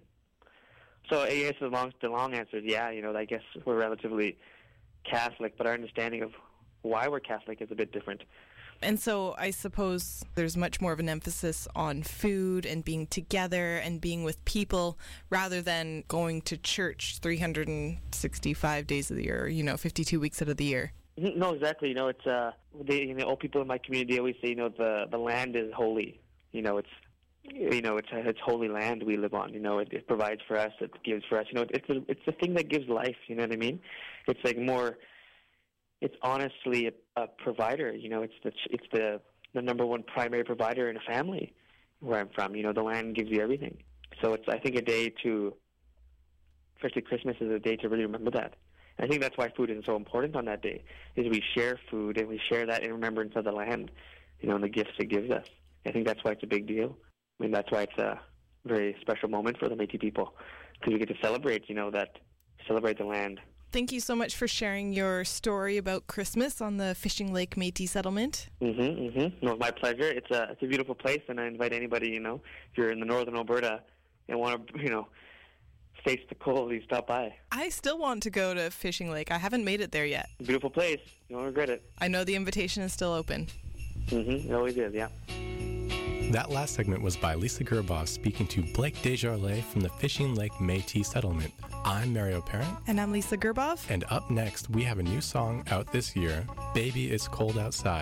So I guess the long the long answer is yeah. You know, I guess we're relatively Catholic, but our understanding of why we're Catholic is a bit different. And so I suppose there's much more of an emphasis on food and being together and being with people rather than going to church three hundred sixty-five days of the year, you know, fifty-two weeks out of the year. No, exactly. You know, it's uh, they, you know, old people in my community always say, you know, the the land is holy. You know, it's you know, it's it's holy land we live on. You know, it, it provides for us, it gives for us. You know, it's a, it's the thing that gives life. You know what I mean? It's like more. It's honestly a, a provider. You know, it's the it's the the number one primary provider in a family where I'm from. You know, the land gives you everything. So it's I think a day to, especially Christmas is a day to really remember that. I think that's why food is so important on that day, is we share food and we share that in remembrance of the land, you know, and the gifts it gives us. I think that's why it's a big deal. I mean, that's why it's a very special moment for the Métis people, because we get to celebrate, you know, that, celebrate the land. Thank you so much for sharing your story about Christmas on the Fishing Lake Métis settlement. Mm-hmm, mm-hmm. No, my pleasure. It's a, it's a beautiful place, and I invite anybody, you know, if you're in the northern Alberta and want to, you know, face the cold, you stop by. I still want to go to Fishing Lake. I haven't made it there yet. Beautiful place. You won't regret it. I know the invitation is still open. Mm-hmm. It always is, yeah. That last segment was by Lisa Gerbov speaking to Blake Desjardins from the Fishing Lake Métis settlement. I'm Mario Parent. And I'm Lisa Gerbov. And up next, we have a new song out this year, Baby It's Cold Outside,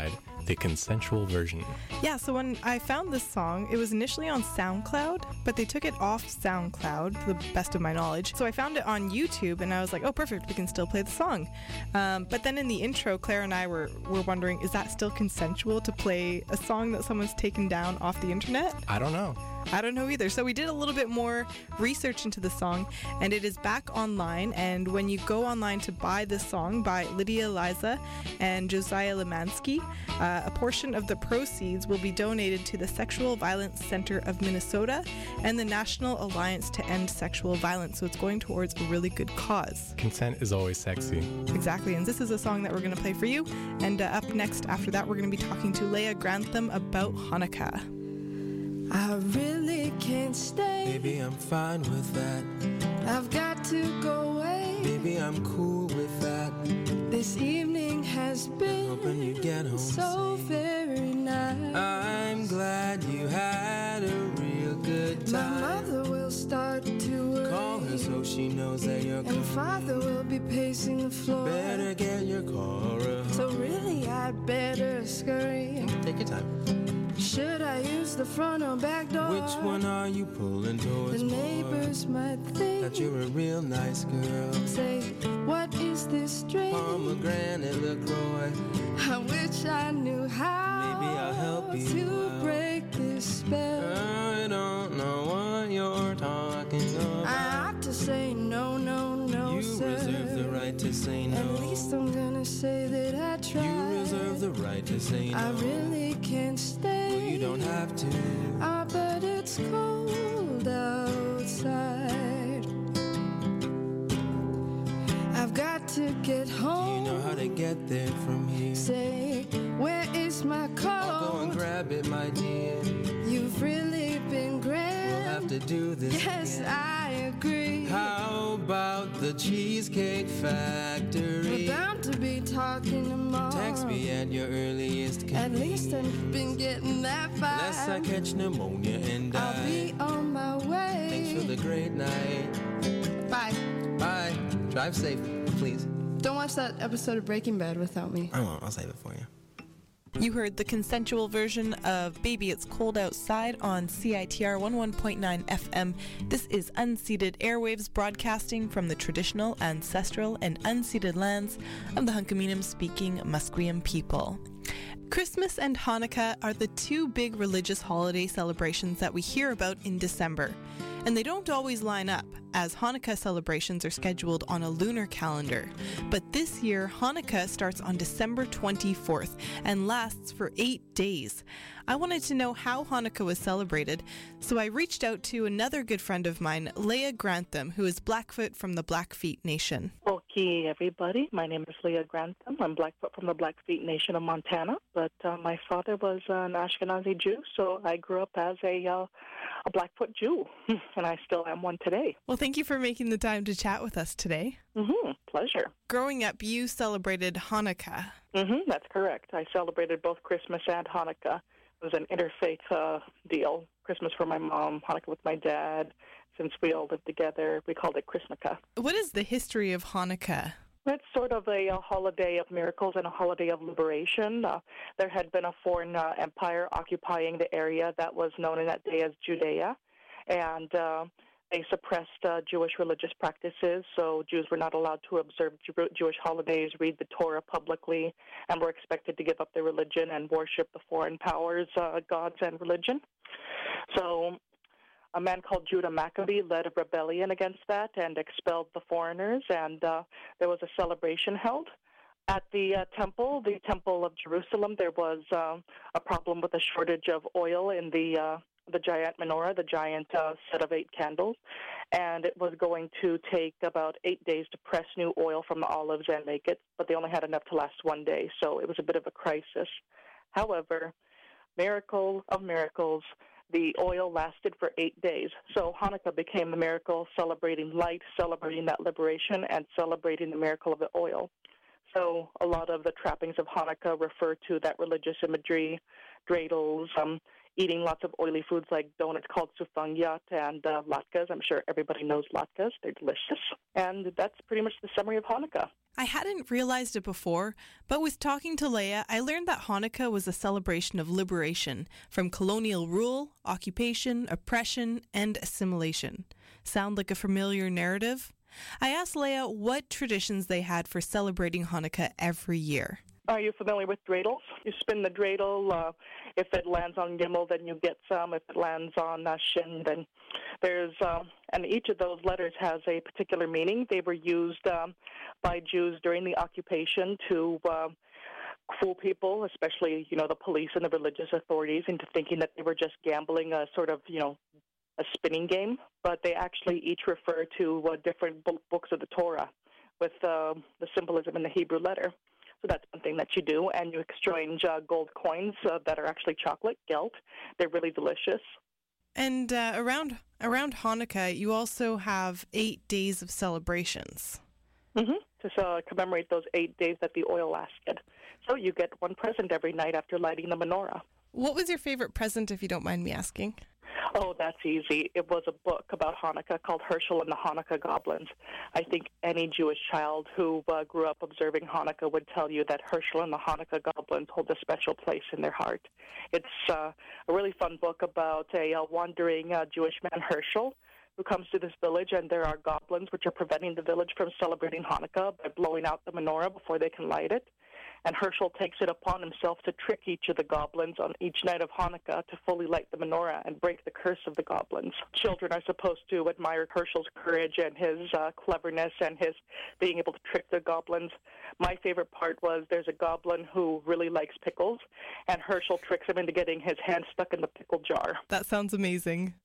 the consensual version. Yeah, so when I found this song, it was initially on SoundCloud, but they took it off SoundCloud, to the best of my knowledge. So I found it on YouTube, and I was like, oh, perfect, we can still play the song. Um, but then in the intro, Claire and I were, were wondering, is that still consensual to play a song that someone's taken down off the internet? I don't know. I don't know either. So we did a little bit more research into the song, and it is back online. And when you go online to buy this song by Lydia Liza and Josiah Lemansky, uh, a portion of the proceeds will be donated to the Sexual Violence Center of Minnesota and the National Alliance to End Sexual Violence. So it's going towards a really good cause. Consent is always sexy. Exactly. And this is a song that we're going to play for you. And uh, up next after that, we're going to be talking to Leah Grantham about Hanukkah. I really can't stay. Baby, I'm fine with that. I've got to go away. Baby, I'm cool with that. This evening has been hoping you get home so safe. Very nice. I'm glad you had a real good time. My mother will start to worry. Call her so she knows that you're coming. And father will be pacing the floor. Better get your car home. So really, I'd better scurry. Take your time. Should I use the front or back door? Which one are you pulling towards? The neighbors more? Might think that you're a real nice girl. Say, what is this drink? Pomegranate LaCroix. I wish I knew how. Maybe I'll help you to out. Break this spell. I don't know what you're talking about. I ought to say no, no, no, you sir. You reserve the right to say no. At least I'm gonna say that I tried. You reserve the right to say no. I really can't stay. You don't have to. Ah, but it's cold outside. I've got to get home. Do you know how to get there from here? Say, where is my coat? I'll go and grab it, my dear. You've really been grand. We'll have to do this Yes, again. I agree. How about the Cheesecake Factory? We're bound to be talking tomorrow. Text me at your earliest convenience. At least I've been getting that vibe. Unless I catch pneumonia and die. I'll be on my way. Thanks for the great night. Bye. Bye. Drive safe, please. Don't watch that episode of Breaking Bad without me. I won't. I'll save it for you. You heard the consensual version of Baby It's Cold Outside on C I T R one oh one point nine F M. This is Unceded Airwaves broadcasting from the traditional, ancestral, and unceded lands of the Hunkaminam-speaking Musqueam people. Christmas and Hanukkah are the two big religious holiday celebrations that we hear about in December. And they don't always line up, as Hanukkah celebrations are scheduled on a lunar calendar. But this year, Hanukkah starts on December twenty-fourth and lasts for eight days. I wanted to know how Hanukkah was celebrated, so I reached out to another good friend of mine, Leah Grantham, who is Blackfoot from the Blackfeet Nation. Okay, everybody. My name is Leah Grantham. I'm Blackfoot from the Blackfeet Nation of Montana, but uh, my father was an Ashkenazi Jew, so I grew up as a, uh, a Blackfoot Jew, and I still am one today. Well, thank you for making the time to chat with us today. Mm-hmm. Pleasure. Growing up, you celebrated Hanukkah. Mm-hmm. That's correct. I celebrated both Christmas and Hanukkah. It was an interfaith uh, deal. Christmas for my mom, Hanukkah with my dad. Since we all lived together, we called it Christmaka. What is the history of Hanukkah? It's sort of a, a holiday of miracles and a holiday of liberation. Uh, there had been a foreign uh, empire occupying the area that was known in that day as Judea, and uh, they suppressed uh, Jewish religious practices, so Jews were not allowed to observe Jew- Jewish holidays, read the Torah publicly, and were expected to give up their religion and worship the foreign powers' uh, gods and religion. So a man called Judah Maccabee led a rebellion against that and expelled the foreigners, and uh, there was a celebration held. At the uh, temple, the Temple of Jerusalem, there was uh, a problem with a shortage of oil in the uh, the giant menorah, the giant uh, set of eight candles, and it was going to take about eight days to press new oil from the olives and make it, but they only had enough to last one day, so it was a bit of a crisis. However, miracle of miracles, the oil lasted for eight days. So Hanukkah became the miracle, celebrating light, celebrating that liberation, and celebrating the miracle of the oil. So a lot of the trappings of Hanukkah refer to that religious imagery, dreidels, um, eating lots of oily foods like donuts called sufangyat and uh, latkes. I'm sure everybody knows latkes. They're delicious. And that's pretty much the summary of Hanukkah. I hadn't realized it before, but with talking to Leah, I learned that Hanukkah was a celebration of liberation from colonial rule, occupation, oppression, and assimilation. Sound like a familiar narrative? I asked Leah what traditions they had for celebrating Hanukkah every year. Are you familiar with dreidels? You spin the dreidel. Uh, if it lands on Gimel, then you get some. If it lands on uh, Shin, then there's, uh, and each of those letters has a particular meaning. They were used um, by Jews during the occupation to uh, fool people, especially, you know, the police and the religious authorities, into thinking that they were just gambling a sort of, you know, a spinning game. But they actually each refer to uh, different books of the Torah with uh, the symbolism in the Hebrew letter. So that's one thing that you do, and you exchange uh, gold coins uh, that are actually chocolate, gelt. They're really delicious. And uh, around around Hanukkah, you also have eight days of celebrations. Mm-hmm. To uh, commemorate those eight days that the oil lasted. So you get one present every night after lighting the menorah. What was your favorite present, if you don't mind me asking? Oh, that's easy. It was a book about Hanukkah called Herschel and the Hanukkah Goblins. I think any Jewish child who uh, grew up observing Hanukkah would tell you that Herschel and the Hanukkah Goblins hold a special place in their heart. It's uh, a really fun book about a uh, wandering uh, Jewish man, Herschel, who comes to this village, and there are goblins which are preventing the village from celebrating Hanukkah by blowing out the menorah before they can light it. And Herschel takes it upon himself to trick each of the goblins on each night of Hanukkah to fully light the menorah and break the curse of the goblins. Children are supposed to admire Herschel's courage and his uh, cleverness and his being able to trick the goblins. My favorite part was there's a goblin who really likes pickles, and Herschel tricks him into getting his hand stuck in the pickle jar. That sounds amazing.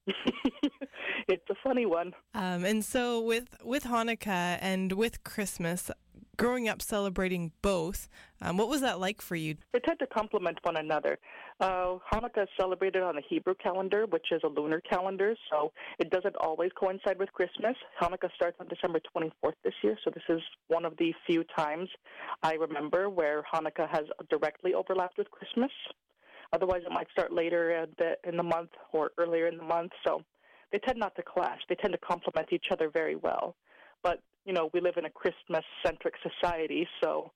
It's a funny one. Um, and so with, with Hanukkah and with Christmas, growing up celebrating both, um, what was that like for you? They tend to complement one another. Uh, Hanukkah is celebrated on the Hebrew calendar, which is a lunar calendar, so it doesn't always coincide with Christmas. Hanukkah starts on December twenty-fourth this year, so this is one of the few times I remember where Hanukkah has directly overlapped with Christmas. Otherwise, it might start later in the month or earlier in the month, so they tend not to clash. They tend to complement each other very well. But, you know, we live in a Christmas-centric society, so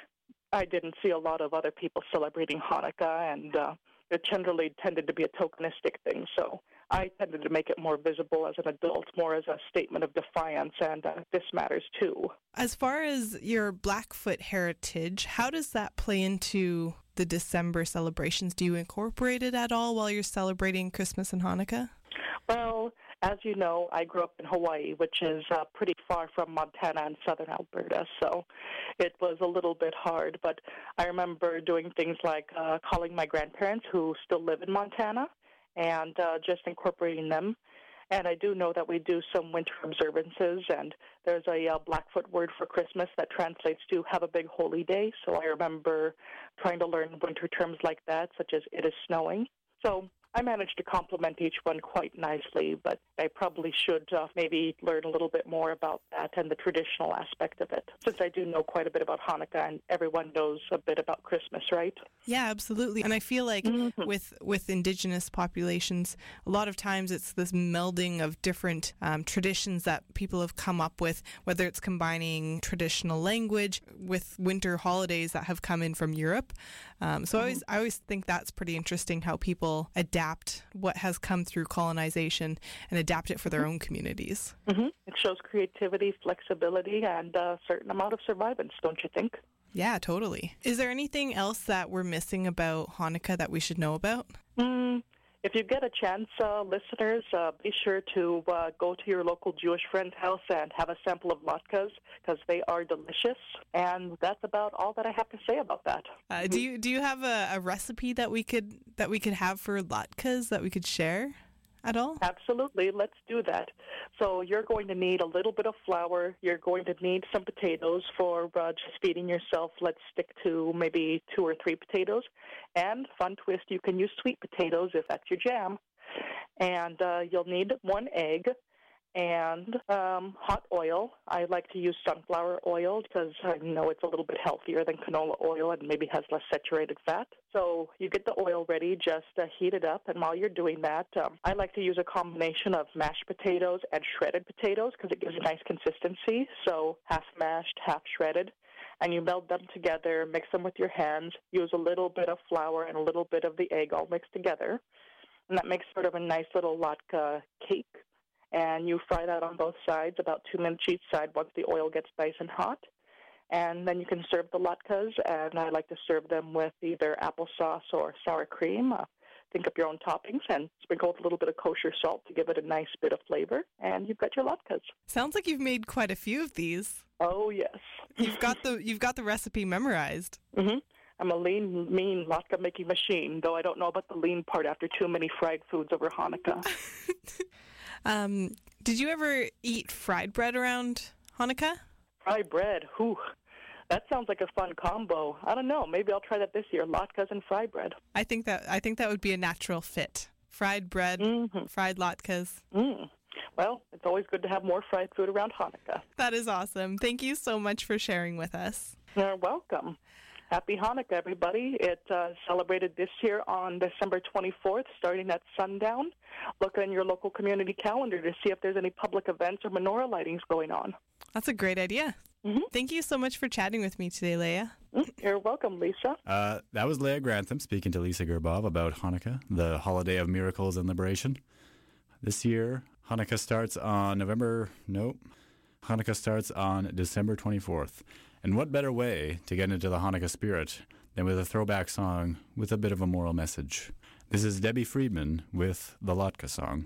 I didn't see a lot of other people celebrating Hanukkah, and uh, it generally tended to be a tokenistic thing. So I tended to make it more visible as an adult, more as a statement of defiance, and uh, this matters too. As far as your Blackfoot heritage, how does that play into the December celebrations? Do you incorporate it at all while you're celebrating Christmas and Hanukkah? Well, as you know, I grew up in Hawaii, which is uh, pretty far from Montana and southern Alberta, so it was a little bit hard. But I remember doing things like uh, calling my grandparents, who still live in Montana, and uh, just incorporating them. And I do know that we do some winter observances, and there's a uh, Blackfoot word for Christmas that translates to have a big holy day. So I remember trying to learn winter terms like that, such as it is snowing. So I managed to complement each one quite nicely, but I probably should uh, maybe learn a little bit more about that and the traditional aspect of it, since I do know quite a bit about Hanukkah, and everyone knows a bit about Christmas, right? Yeah, absolutely. And I feel like mm-hmm. with with indigenous populations, a lot of times it's this melding of different um, traditions that people have come up with, whether it's combining traditional language with winter holidays that have come in from Europe. Um, so mm-hmm. I always I always think that's pretty interesting, how people adapt what has come through colonization and adapt it for their own communities. Mm-hmm. It shows creativity, flexibility, and a certain amount of survivance, don't you think? Yeah, totally. Is there anything else that we're missing about Hanukkah that we should know about? Mm, if you get a chance, uh, listeners, uh, be sure to uh, go to your local Jewish friend's house and have a sample of latkes, because they are delicious. And that's about all that I have to say about that. Uh, do you do you have a, a recipe that we could that we could have for latkes that we could share at all? Absolutely. Let's do that. So you're going to need a little bit of flour. You're going to need some potatoes for uh, just feeding yourself. Let's stick to maybe two or three potatoes. And fun twist, you can use sweet potatoes if that's your jam. And uh, you'll need one egg and um, hot oil. I like to use sunflower oil because I know it's a little bit healthier than canola oil and maybe has less saturated fat. So you get the oil ready, just uh, heat it up, and while you're doing that, um, I like to use a combination of mashed potatoes and shredded potatoes because it gives a nice consistency, so half mashed, half shredded. and you meld them together, mix them with your hands, use a little bit of flour and a little bit of the egg all mixed together, and that makes sort of a nice little latke cake. And you fry that on both sides, about two minutes each side once the oil gets nice and hot. And then you can serve the latkes, and I like to serve them with either applesauce or sour cream. Uh, think up your own toppings and sprinkle with a little bit of kosher salt to give it a nice bit of flavor, and you've got your latkes. Sounds like you've made quite a few of these. Oh, yes. You've got the you've got the recipe memorized. Mm-hmm. I'm a lean, mean latke making machine, though I don't know about the lean part after too many fried foods over Hanukkah. um, did you ever eat fried bread around Hanukkah? Fried bread, whew. That sounds like a fun combo. I don't know. Maybe I'll try that this year. Latkes and fried bread. I think that I think that would be a natural fit. Fried bread, mm-hmm. fried latkes. Mm. Well, it's always good to have more fried food around Hanukkah. That is awesome. Thank you so much for sharing with us. You're welcome. Happy Hanukkah, everybody. It's uh, celebrated this year on December twenty-fourth, starting at sundown. Look in your local community calendar to see if there's any public events or menorah lightings going on. That's a great idea. Mm-hmm. Thank you so much for chatting with me today, Leah. You're welcome, Lisa. Uh, that was Leah Grantham speaking to Lisa Gerbov about Hanukkah, the holiday of miracles and liberation. This year, Hanukkah starts on November... Nope. Hanukkah starts on December twenty-fourth. And what better way to get into the Hanukkah spirit than with a throwback song with a bit of a moral message. This is Debbie Friedman with the Latke Song.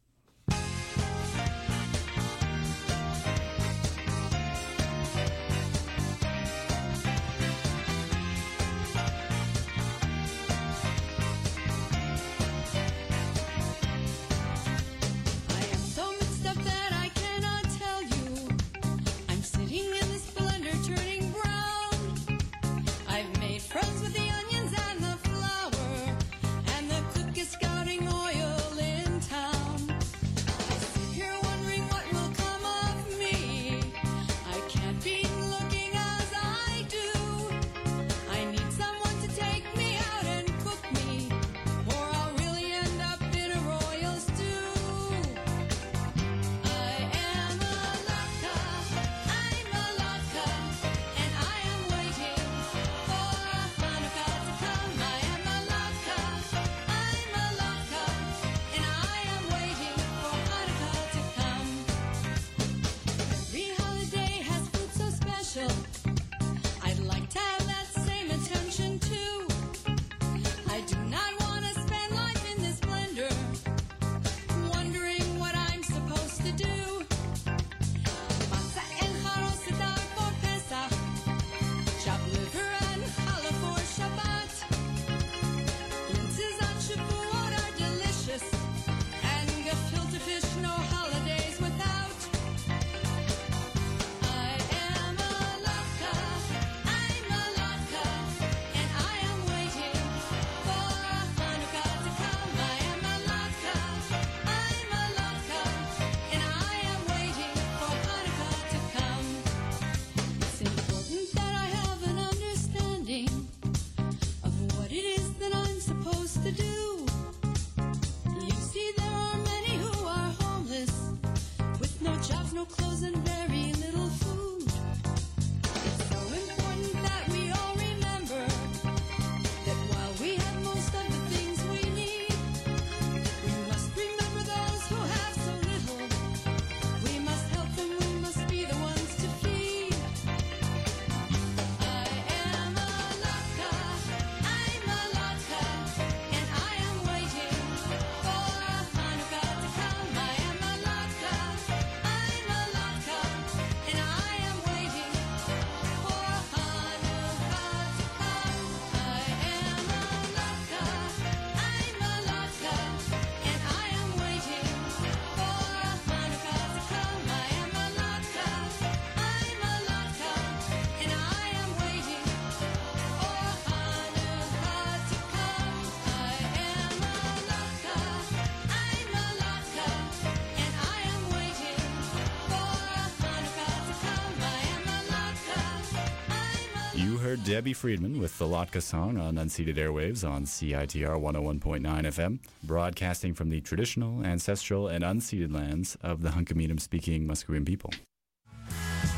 Debbie Friedman with the Latke Song on unceded airwaves on C I T R one oh one point nine F M, broadcasting from the traditional, ancestral, and unceded lands of the Hunkaminam-speaking Musqueam people.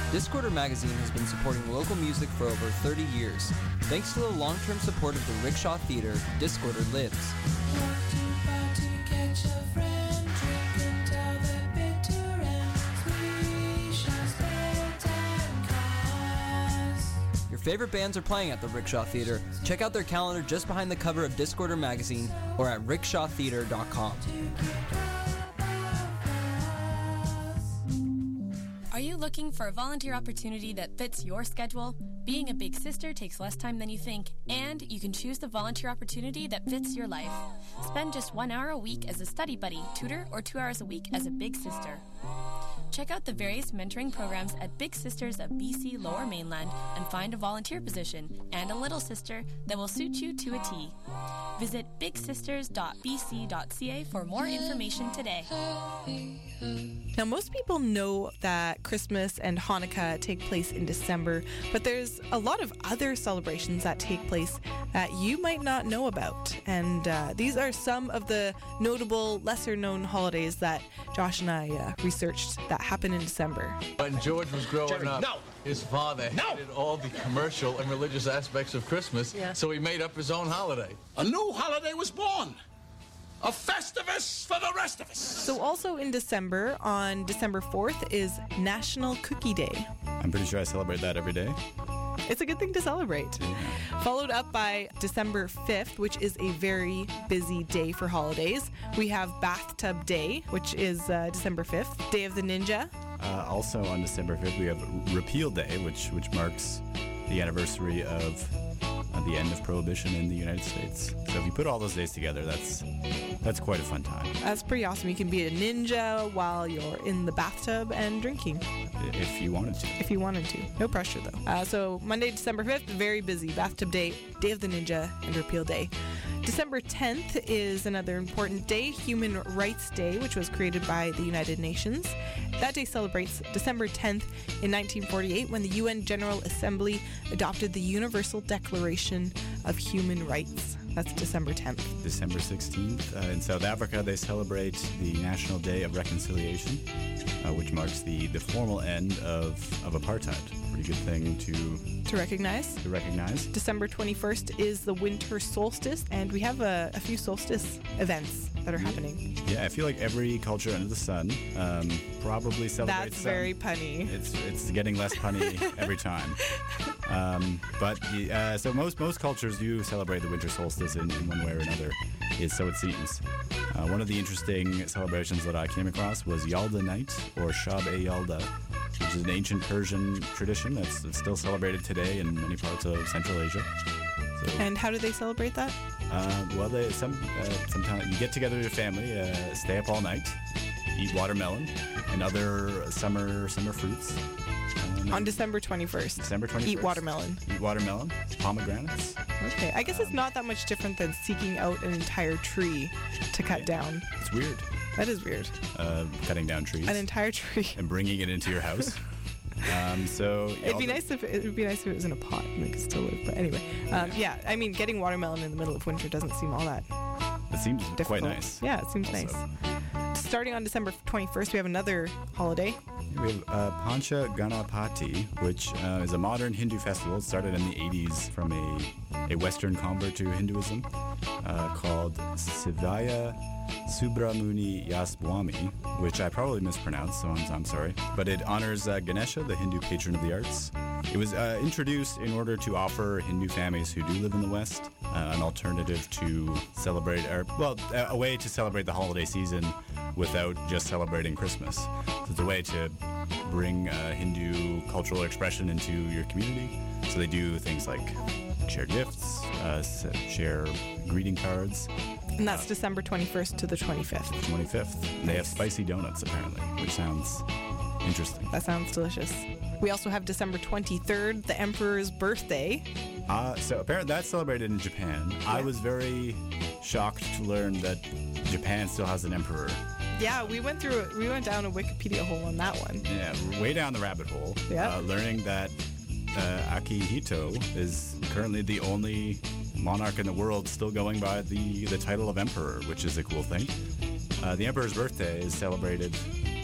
Discorder Magazine has been supporting local music for over thirty years. Thanks to the long-term support of the Rickshaw Theater, Discorder lives. Your favorite bands are playing at the Rickshaw Theater. Check out their calendar just behind the cover of Discorder Magazine or at rickshaw theater dot com. Are you looking for a volunteer opportunity that fits your schedule? Being a big sister takes less time than you think, and you can choose the volunteer opportunity that fits your life. Spend just one hour a week as a study buddy, tutor, or two hours a week as a big sister. Check out the various mentoring programs at Big Sisters of B C Lower Mainland and find a volunteer position and a little sister that will suit you to a T. Visit big sisters dot b c dot c a for more information today. Now, most people know that Christmas and Hanukkah take place in December, but there's a lot of other celebrations that take place that you might not know about. And uh, these are some of the notable, lesser-known holidays that Josh and I uh, researched that happen in December. When George was growing Jerry, up, no. his father No. hated all the commercial and religious aspects of Christmas, Yeah. so he made up his own holiday. A new holiday was born. A Festivus for the rest of us. So also in December, on December fourth, is National Cookie Day. I'm pretty sure I celebrate that every day. It's a good thing to celebrate. Followed up by December fifth, which is a very busy day for holidays. We have Bathtub Day, which is uh, December fifth. Day of the Ninja. Uh, also on December fifth, we have Repeal Day, which which marks the anniversary of uh, the end of Prohibition in the United States. So if you put all those days together, that's that's quite a fun time. That's pretty awesome. You can be a ninja while you're in the bathtub and drinking. If you wanted to. If you wanted to. No pressure, though. Uh, so Monday, December fifth, very busy. Bathtub Day, Day of the Ninja, and Repeal Day. December tenth is another important day, Human Rights Day, which was created by the United Nations. That day celebrates December tenth in nineteen forty-eight when the U N General Assembly adopted the Universal Declaration of Human Rights. That's December tenth. December sixteenth, uh, in South Africa, they celebrate the National Day of Reconciliation, uh, which marks the, the formal end of, of apartheid. Pretty good thing to To recognize. to recognize. December twenty-first is the winter solstice, and we have a, a few solstice events that are happening. Yeah, I feel like every culture under the sun um, probably celebrates. That's some. very punny. It's it's getting less punny every time. Um, but uh, so most most cultures do celebrate the winter solstice in, in one way or another, is so it seems. Uh, one of the interesting celebrations that I came across was Yalda Night, or Shab-e-Yalda, which is an ancient Persian tradition that's, that's still celebrated today in many parts of Central Asia. So, And how do they celebrate that? uh, well, they, some uh, sometimes you get together with your family, uh, stay up all night, eat watermelon and other summer summer fruits. Um, On December twenty-first. December twenty-first. Eat watermelon. Eat watermelon, pomegranates. Okay. I guess it's not that much different than seeking out an entire tree to cut down. It's weird. That is weird. Uh, cutting down trees. An entire tree. And bringing it into your house. um, so It'd be nice if it would be nice if it was in a pot and it could still live. But anyway, um, yeah. I mean, getting watermelon in the middle of winter doesn't seem all that It seems difficult. quite nice. Yeah, it seems Also. nice. Starting on December twenty-first, we have another holiday. We have uh, Pancha Ganapati, which uh, is a modern Hindu festival. It started in the eighties from a, a Western convert to Hinduism uh, called Sivaya Subramuni Yaswami, which I probably mispronounced, so I'm, I'm sorry. But it honors uh, Ganesha, the Hindu patron of the arts. It was uh, introduced in order to offer Hindu families who do live in the West uh, an alternative to celebrate, or well, a, a way to celebrate the holiday season without just celebrating Christmas. So it's a way to bring uh, Hindu cultural expression into your community. So they do things like share gifts, uh, s- share greeting cards. And that's December twenty-first to the twenty-fifth. twenty-fifth. And they have spicy donuts, apparently, which sounds interesting. That sounds delicious. We also have December twenty-third, the Emperor's birthday. Uh, so apparently that's celebrated in Japan. I was very shocked to learn that Japan still has an emperor. Yeah, we went through it. We went down a Wikipedia hole on that one. Yeah, way down the rabbit hole. Yeah. Uh, learning that uh, Akihito is currently the only monarch in the world still going by the, the title of emperor, which is a cool thing. Uh, the emperor's birthday is celebrated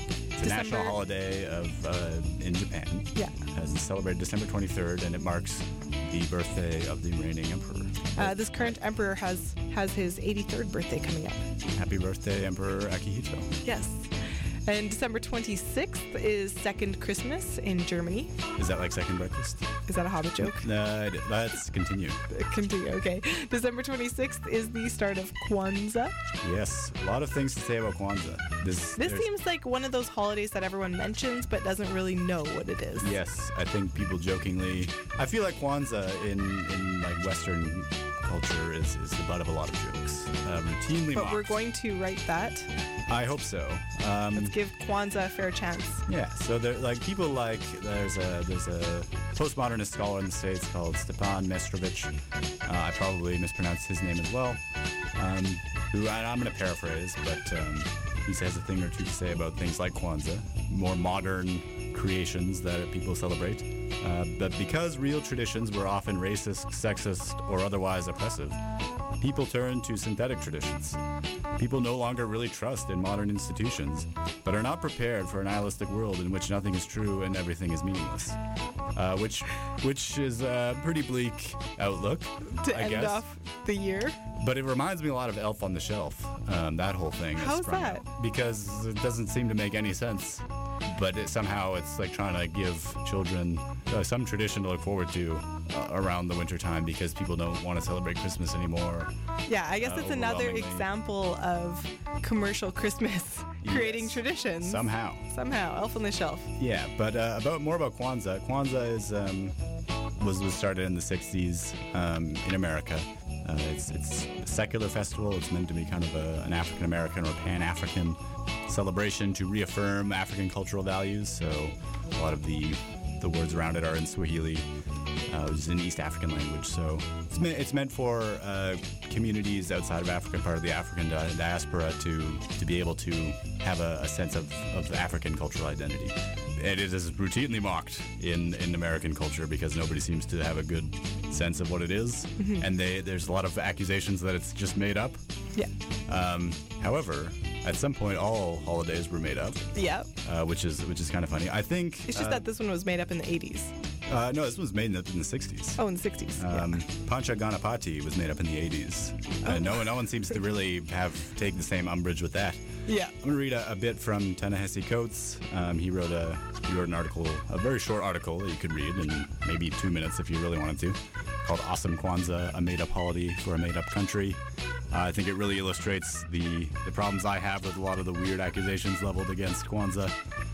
a national holiday of uh, in Japan. Yeah. As it's celebrated December twenty-third, and it marks the birthday of the reigning emperor. Uh, this current emperor has has his eighty-third birthday coming up. Happy birthday, Emperor Akihito. Yes. And December twenty-sixth is Second Christmas in Germany. Is that like second breakfast? Is that a Hobbit joke? No, let's continue. Continue, okay. December twenty-sixth is the start of Kwanzaa. Yes, a lot of things to say about Kwanzaa. This, This seems like one of those holidays that everyone mentions but doesn't really know what it is. Yes, I think people jokingly... I feel like Kwanzaa in, in like Western culture is, is the butt of a lot of jokes. Uh, routinely But mocked. we're going to write that. I hope so. Um, Let's give Kwanzaa a fair chance. Yeah, so there, like people like there's a there's a postmodernist scholar in the States called Stepan Mestrovich. Uh, I probably mispronounced his name as well. Um, who and I'm going to paraphrase, but um, he says a thing or two to say about things like Kwanzaa, more modern creations that people celebrate. Uh, but because real traditions were often racist, sexist, or otherwise oppressive, people turn to synthetic traditions. People no longer really trust in modern institutions, but are not prepared for a nihilistic world in which nothing is true and everything is meaningless. Uh, which, which is a pretty bleak outlook, To I end guess. off the year. But it reminds me a lot of Elf on the Shelf, um, that whole thing. How's sprung that? out. Because it doesn't seem to make any sense. But it, somehow it's like trying to give children uh, some tradition to look forward to uh, around the wintertime because people don't want to celebrate Christmas anymore. Yeah, I guess uh, it's another overwhelmingly. example of commercial Christmas creating Yes. traditions. Somehow. Somehow. Elf on the Shelf. Yeah, but uh, about more about Kwanzaa. Kwanzaa is um, was was started in the sixties um, in America. Uh, it's it's a secular festival. It's meant to be kind of a, an African American or Pan African celebration to reaffirm African cultural values. So a lot of the the words around it are in Swahili, uh, which is an East African language. So it's meant, it's meant for uh, communities outside of Africa, part of the African di- diaspora, to to be able to have a, a sense of, of African cultural identity. It is routinely mocked in, in American culture because nobody seems to have a good sense of what it is. Mhm. And they, there's a lot of accusations that it's just made up. Yeah. Um, however, at some point, all holidays were made up. Yeah. Uh, which is which is kind of funny. I think It's just uh, that this one was made up in the eighties. uh, no, this was made in the, in the sixties. Oh, in the sixties. Um, Pancha Ganapati was made up in the eighties. Oh. Uh, no, no one seems to really have taken the same umbrage with that. Yeah. I'm gonna read a, a bit from Ta-Nehisi Coates. Um, he wrote a he wrote an article, a very short article that you could read in maybe two minutes if you really wanted to, called "Awesome Kwanzaa: A Made-Up Holiday for a Made-Up Country." Uh, I think it really illustrates the the problems I have with a lot of the weird accusations leveled against Kwanzaa.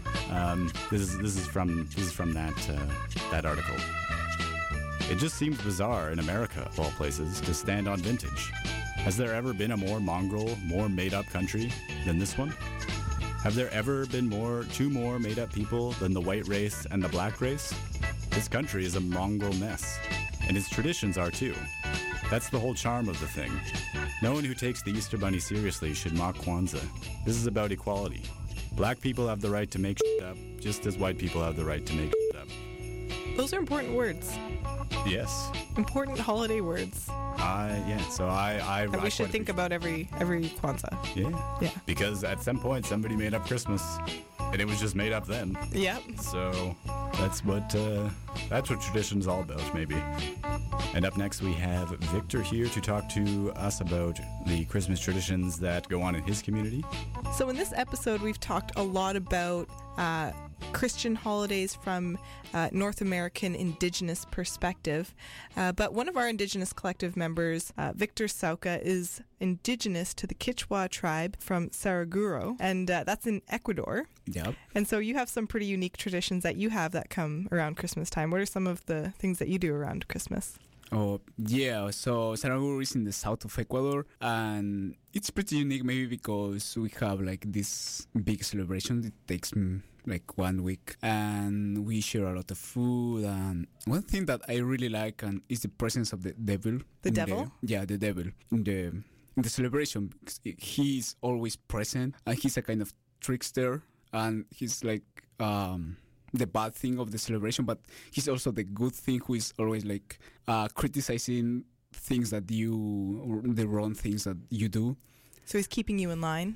Um, this is this is from this is from that uh, that article. It just seems bizarre in America, of all places, to stand on vintage. Has there ever been a more mongrel, more made-up country than this one? Have there ever been more, two more made-up people than the white race and the black race? This country is a mongrel mess, and its traditions are too. That's the whole charm of the thing. No one who takes the Easter Bunny seriously should mock Kwanzaa. This is about equality. Black people have the right to make shit up, just as white people have the right to make shit up. Those are important words. Yes. Important holiday words. I yeah. So I I. That I we should quite think about every every Kwanzaa. Yeah. Yeah. Because at some point somebody made up Christmas, and it was just made up then. Yep. So that's what uh, that's what tradition's all about, maybe. And up next we have Victor here to talk to us about the Christmas traditions that go on in his community. So in this episode, we've talked a lot about uh, Christian holidays from uh, North American Indigenous perspective. Uh, but one of our Indigenous collective members, uh, Victor Sauca, is Indigenous to the Quechua tribe from Saraguro, and uh, that's in Ecuador. Yep. And so you have some pretty unique traditions that you have that come around Christmas time. What are some of the things that you do around Christmas? Oh, yeah. So Saraguro is in the south of Ecuador, and it's pretty unique maybe because we have like this big celebration. It takes mm, like one week, and we share a lot of food. And one thing that I really like and is the presence of the devil. The in devil? yeah, the devil in the in the celebration. Because he is always present, and he's a kind of trickster, and he's like um. the bad thing of the celebration, but he's also the good thing who is always like uh, criticizing things that you, or the wrong things that you do. So he's keeping you in line?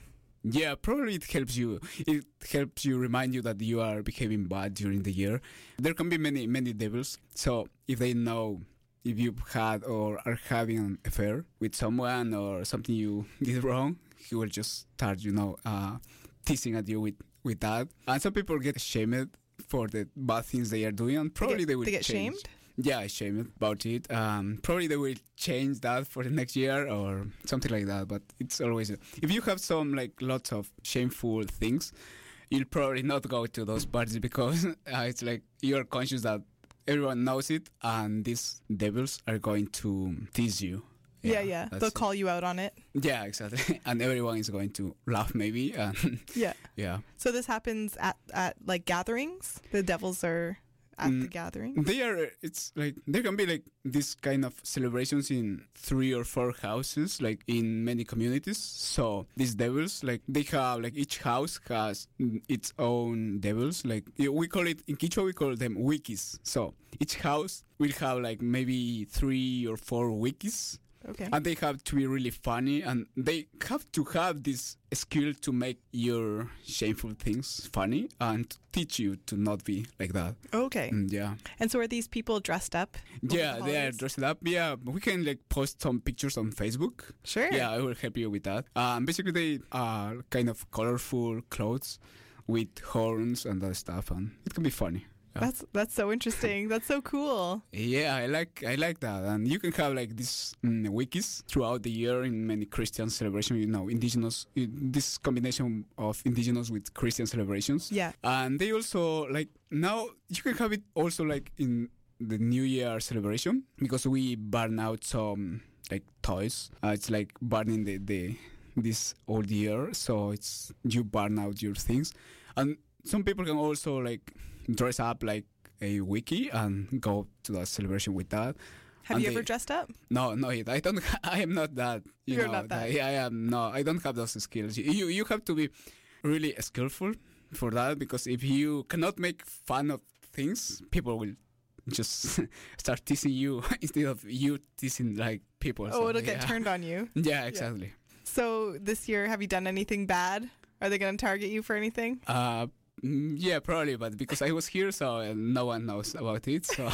Yeah, probably it helps you. It helps you remind you that you are behaving bad during the year. There can be many, many devils. So if they know if you've had or are having an affair with someone or something you did wrong, he will just start, you know, uh, teasing at you with, with that. And some people get shamed for the bad things they are doing, and probably they, they, get, will they get change. shamed? Yeah, shamed about it. Um, probably they will change that for the next year or something like that. But it's always, if you have some like lots of shameful things, you'll probably not go to those parties because uh, it's like you're conscious that everyone knows it and these devils are going to tease you. Yeah, yeah. yeah. They'll call you out on it. Yeah, exactly. And everyone is going to laugh maybe. And yeah. Yeah. So this happens at, at like gatherings? The devils are at mm, the gathering? They are, it's like, there can be like this kind of celebrations in three or four houses, like in many communities. So these devils, like they have, like each house has its own devils. Like we call it, in Quechua we call them wikis. So each house will have like maybe three or four wikis. Okay. And they have to be really funny, and they have to have this skill to make your shameful things funny and to teach you to not be like that. Okay. Mm, yeah. And so are these people dressed up? Yeah, the they are dressed up. Yeah, we can like post some pictures on Facebook. Sure. Yeah, I will help you with that. Um, basically, they are kind of colorful clothes with horns and that stuff, and it can be funny. Yeah. That's that's so interesting. That's so cool. Yeah, I like I like that, and you can have like these um, wikis throughout the year in many Christian celebrations. You know, indigenous this combination of indigenous with Christian celebrations. Yeah, and they also like now you can have it also like in the New Year celebration because we burn out some like toys. Uh, it's like burning the the this old year, so it's you burn out your things, and some people can also like dress up like a wiki and go to the celebration with that. Have and you they, ever dressed up? No, no, I don't. I am not that. You You're know, not that. Yeah, I am. No, I don't have those skills. You you have to be really skillful for that because if you cannot make fun of things, people will just start teasing you instead of you teasing like people. Oh, so, it'll yeah. get turned on you. Yeah, exactly. Yeah. So this year, have you done anything bad? Are they going to target you for anything? Uh. Yeah, probably, but because I was here, so uh, no one knows about it. So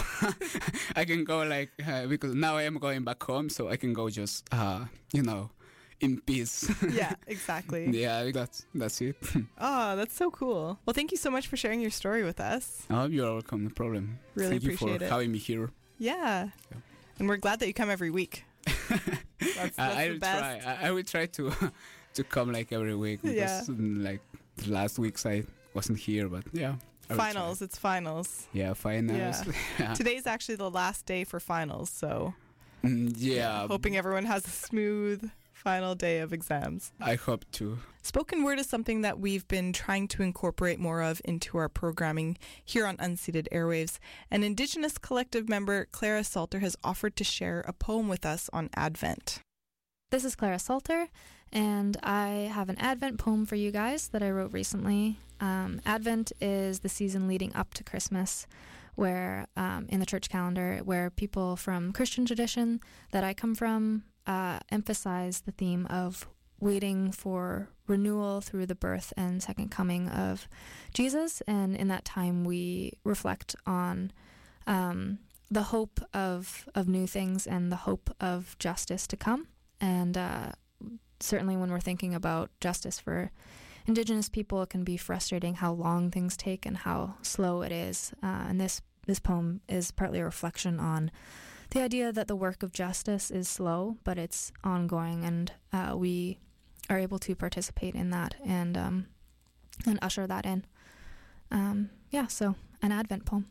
I can go like uh, because now I am going back home, so I can go just uh, you know, in peace. Yeah, exactly. Yeah, that's that's it. Oh, that's so cool. Well, thank you so much for sharing your story with us. Oh, you're welcome. No problem. Really thank appreciate you for it. having me here. Yeah. yeah, and we're glad that you come every week. That's, that's I, I the will best. try. I, I will try to to come like every week because yeah. like the last weeks I wasn't here, but yeah. Finals, it's finals. Yeah, finals. Yeah. Yeah. Today's actually the last day for finals, so mm, yeah. yeah. Hoping everyone has a smooth final day of exams. I hope to. Spoken word is something that we've been trying to incorporate more of into our programming here on Unceded Airwaves. An Indigenous collective member, Clara Salter, has offered to share a poem with us on Advent. This is Clara Salter, and I have an Advent poem for you guys that I wrote recently. Um, Advent is the season leading up to Christmas, where um, in the church calendar, where people from Christian tradition that I come from uh, emphasize the theme of waiting for renewal through the birth and second coming of Jesus. And in that time, we reflect on um, the hope of, of new things and the hope of justice to come. And uh, certainly when we're thinking about justice for Indigenous people, it can be frustrating how long things take and how slow it is. Uh, and this, this poem is partly a reflection on the idea that the work of justice is slow, but it's ongoing, and uh, we are able to participate in that and um, and usher that in. Um, yeah, so an Advent poem.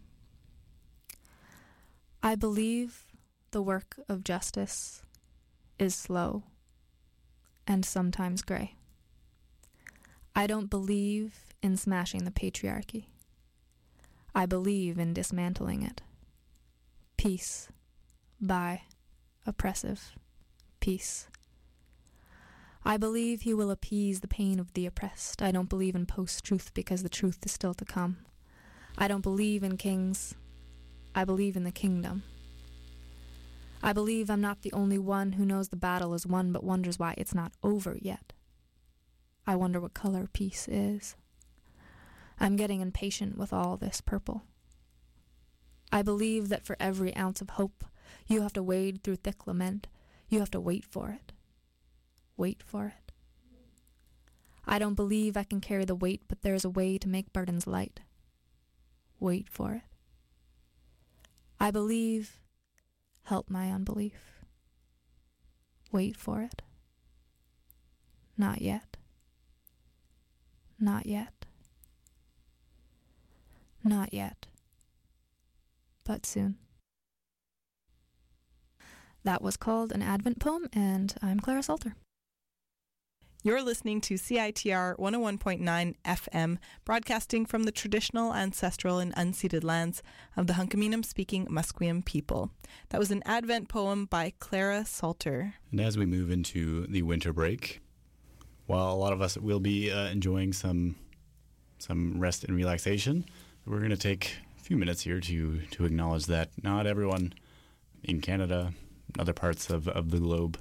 I believe the work of justice is slow and sometimes gray. I don't believe in smashing the patriarchy. I believe in dismantling it. Peace by oppressive peace. I believe he will appease the pain of the oppressed. I don't believe in post-truth because the truth is still to come. I don't believe in kings. I believe in the kingdom. I believe I'm not the only one who knows the battle is won but wonders why it's not over yet. I wonder what color peace is. I'm getting impatient with all this purple. I believe that for every ounce of hope, you have to wade through thick lament. You have to wait for it. Wait for it. I don't believe I can carry the weight, but there's a way to make burdens light. Wait for it. I believe, help my unbelief. Wait for it. Not yet. Not yet. Not yet. But soon. That was called an Advent poem, and I'm Clara Salter. You're listening to C I T R one oh one point nine F M, broadcasting from the traditional, ancestral, and unceded lands of the Hunkaminam-speaking Musqueam people. That was an Advent poem by Clara Salter. And as we move into the winter break, while a lot of us will be uh, enjoying some some rest and relaxation, we're going to take a few minutes here to, to acknowledge that not everyone in Canada, other parts of, of the globe,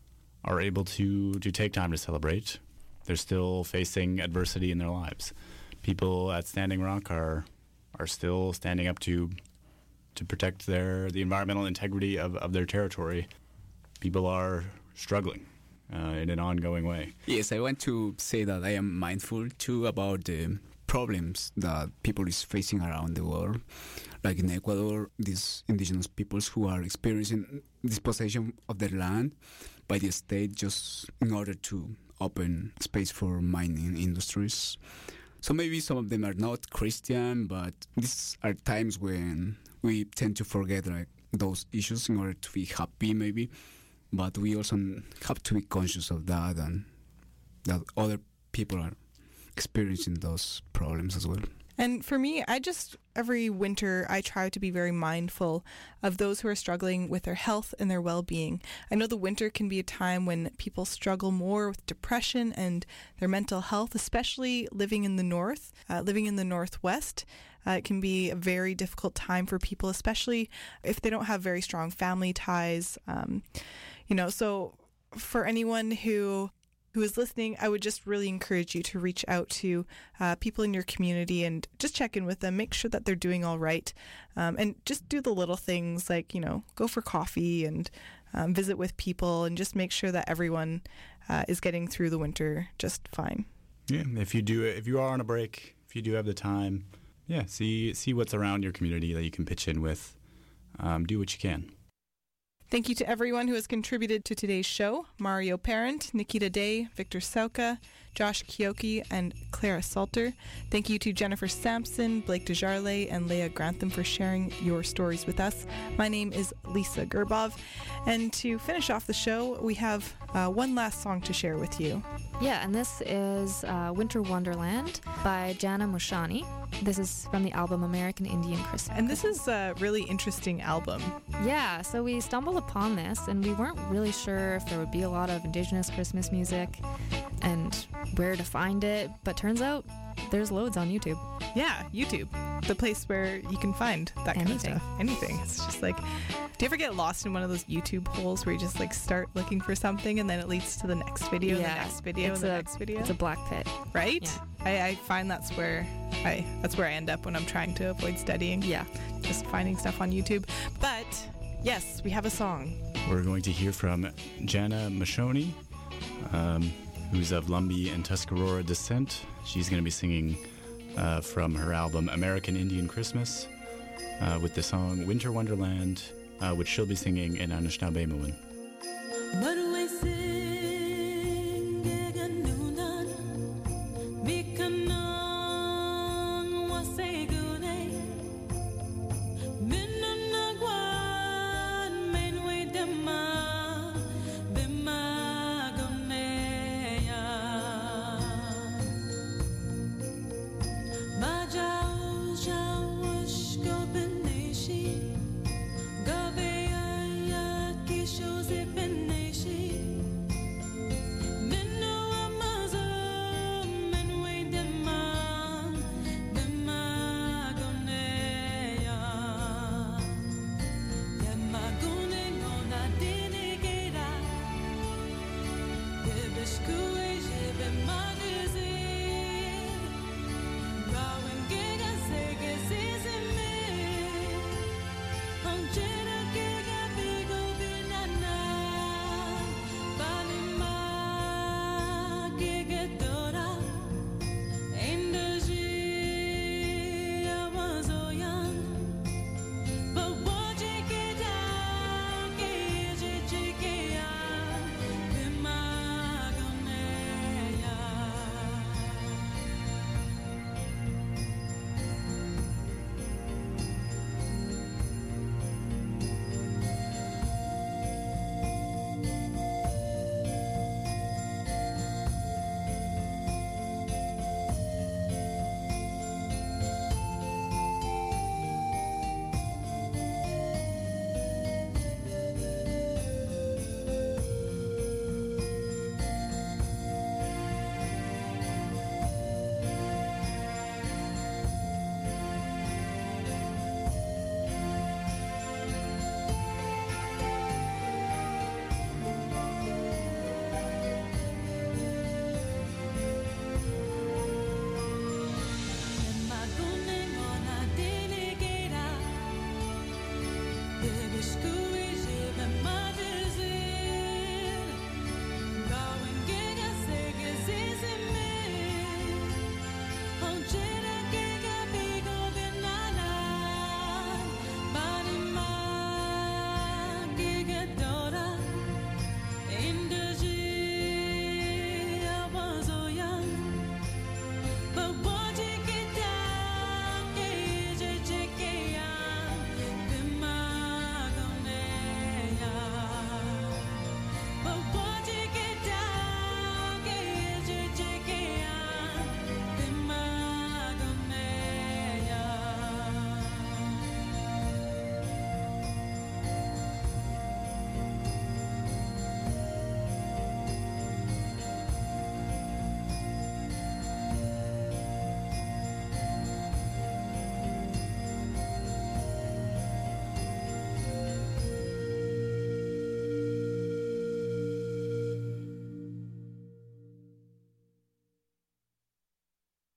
are able to, to take time to celebrate. They're still facing adversity in their lives. People at Standing Rock are are still standing up to to protect their the environmental integrity of, of their territory. People are struggling uh, in an ongoing way. Yes, I want to say that I am mindful too about the problems that people is facing around the world. Like in Ecuador, these indigenous peoples who are experiencing dispossession of their land by the state just in order to open space for mining industries. So maybe some of them are not Christian, but these are times when we tend to forget like those issues in order to be happy maybe. But we also have to be conscious of that and that other people are experiencing those problems as well. And for me, I just, every winter, I try to be very mindful of those who are struggling with their health and their well-being. I know the winter can be a time when people struggle more with depression and their mental health, especially living in the north, uh, living in the northwest. Uh, it can be a very difficult time for people, especially if they don't have very strong family ties. Um, you know, so for anyone who who is listening, I would just really encourage you to reach out to uh, people in your community and just check in with them, make sure that they're doing all right, um, and just do the little things like, you know, go for coffee and um, visit with people and just make sure that everyone uh, is getting through the winter just fine. Yeah, if you do, if you are on a break, if you do have the time, yeah, see see what's around your community that you can pitch in with. Um, do what you can. Thank you to everyone who has contributed to today's show. Mario Parent, Nikita Day, Victor Sauka, Josh Kioki, and Clara Salter. Thank you to Jennifer Sampson, Blake Desjarlais, and Leah Grantham for sharing your stories with us. My name is Lisa Gerbov. And to finish off the show, we have uh, one last song to share with you. Yeah, and this is uh, Winter Wonderland by Jana Mushani. This is from the album American Indian Christmas. And this is a really interesting album. Yeah, so we stumbled upon this and we weren't really sure if there would be a lot of indigenous Christmas music and where to find it, but turns out there's loads on YouTube. Yeah, YouTube, the place where you can find that kind Anything. of stuff. Anything. It's just like, do you ever get lost in one of those YouTube holes where you just like start looking for something and then it leads to the next video, Yeah, and the next video, it's and the a- next video? It's a black pit. Right? Yeah. I, I find that's where I that's where I end up when I'm trying to avoid studying. Yeah. Just finding stuff on YouTube. But yes, we have a song. We're going to hear from Jana Mashoni, um, who's of Lumbee and Tuscarora descent. She's going to be singing uh, from her album American Indian Christmas uh, with the song Winter Wonderland, uh, which she'll be singing in Anishinaabemowin. School, j'ai been flowers.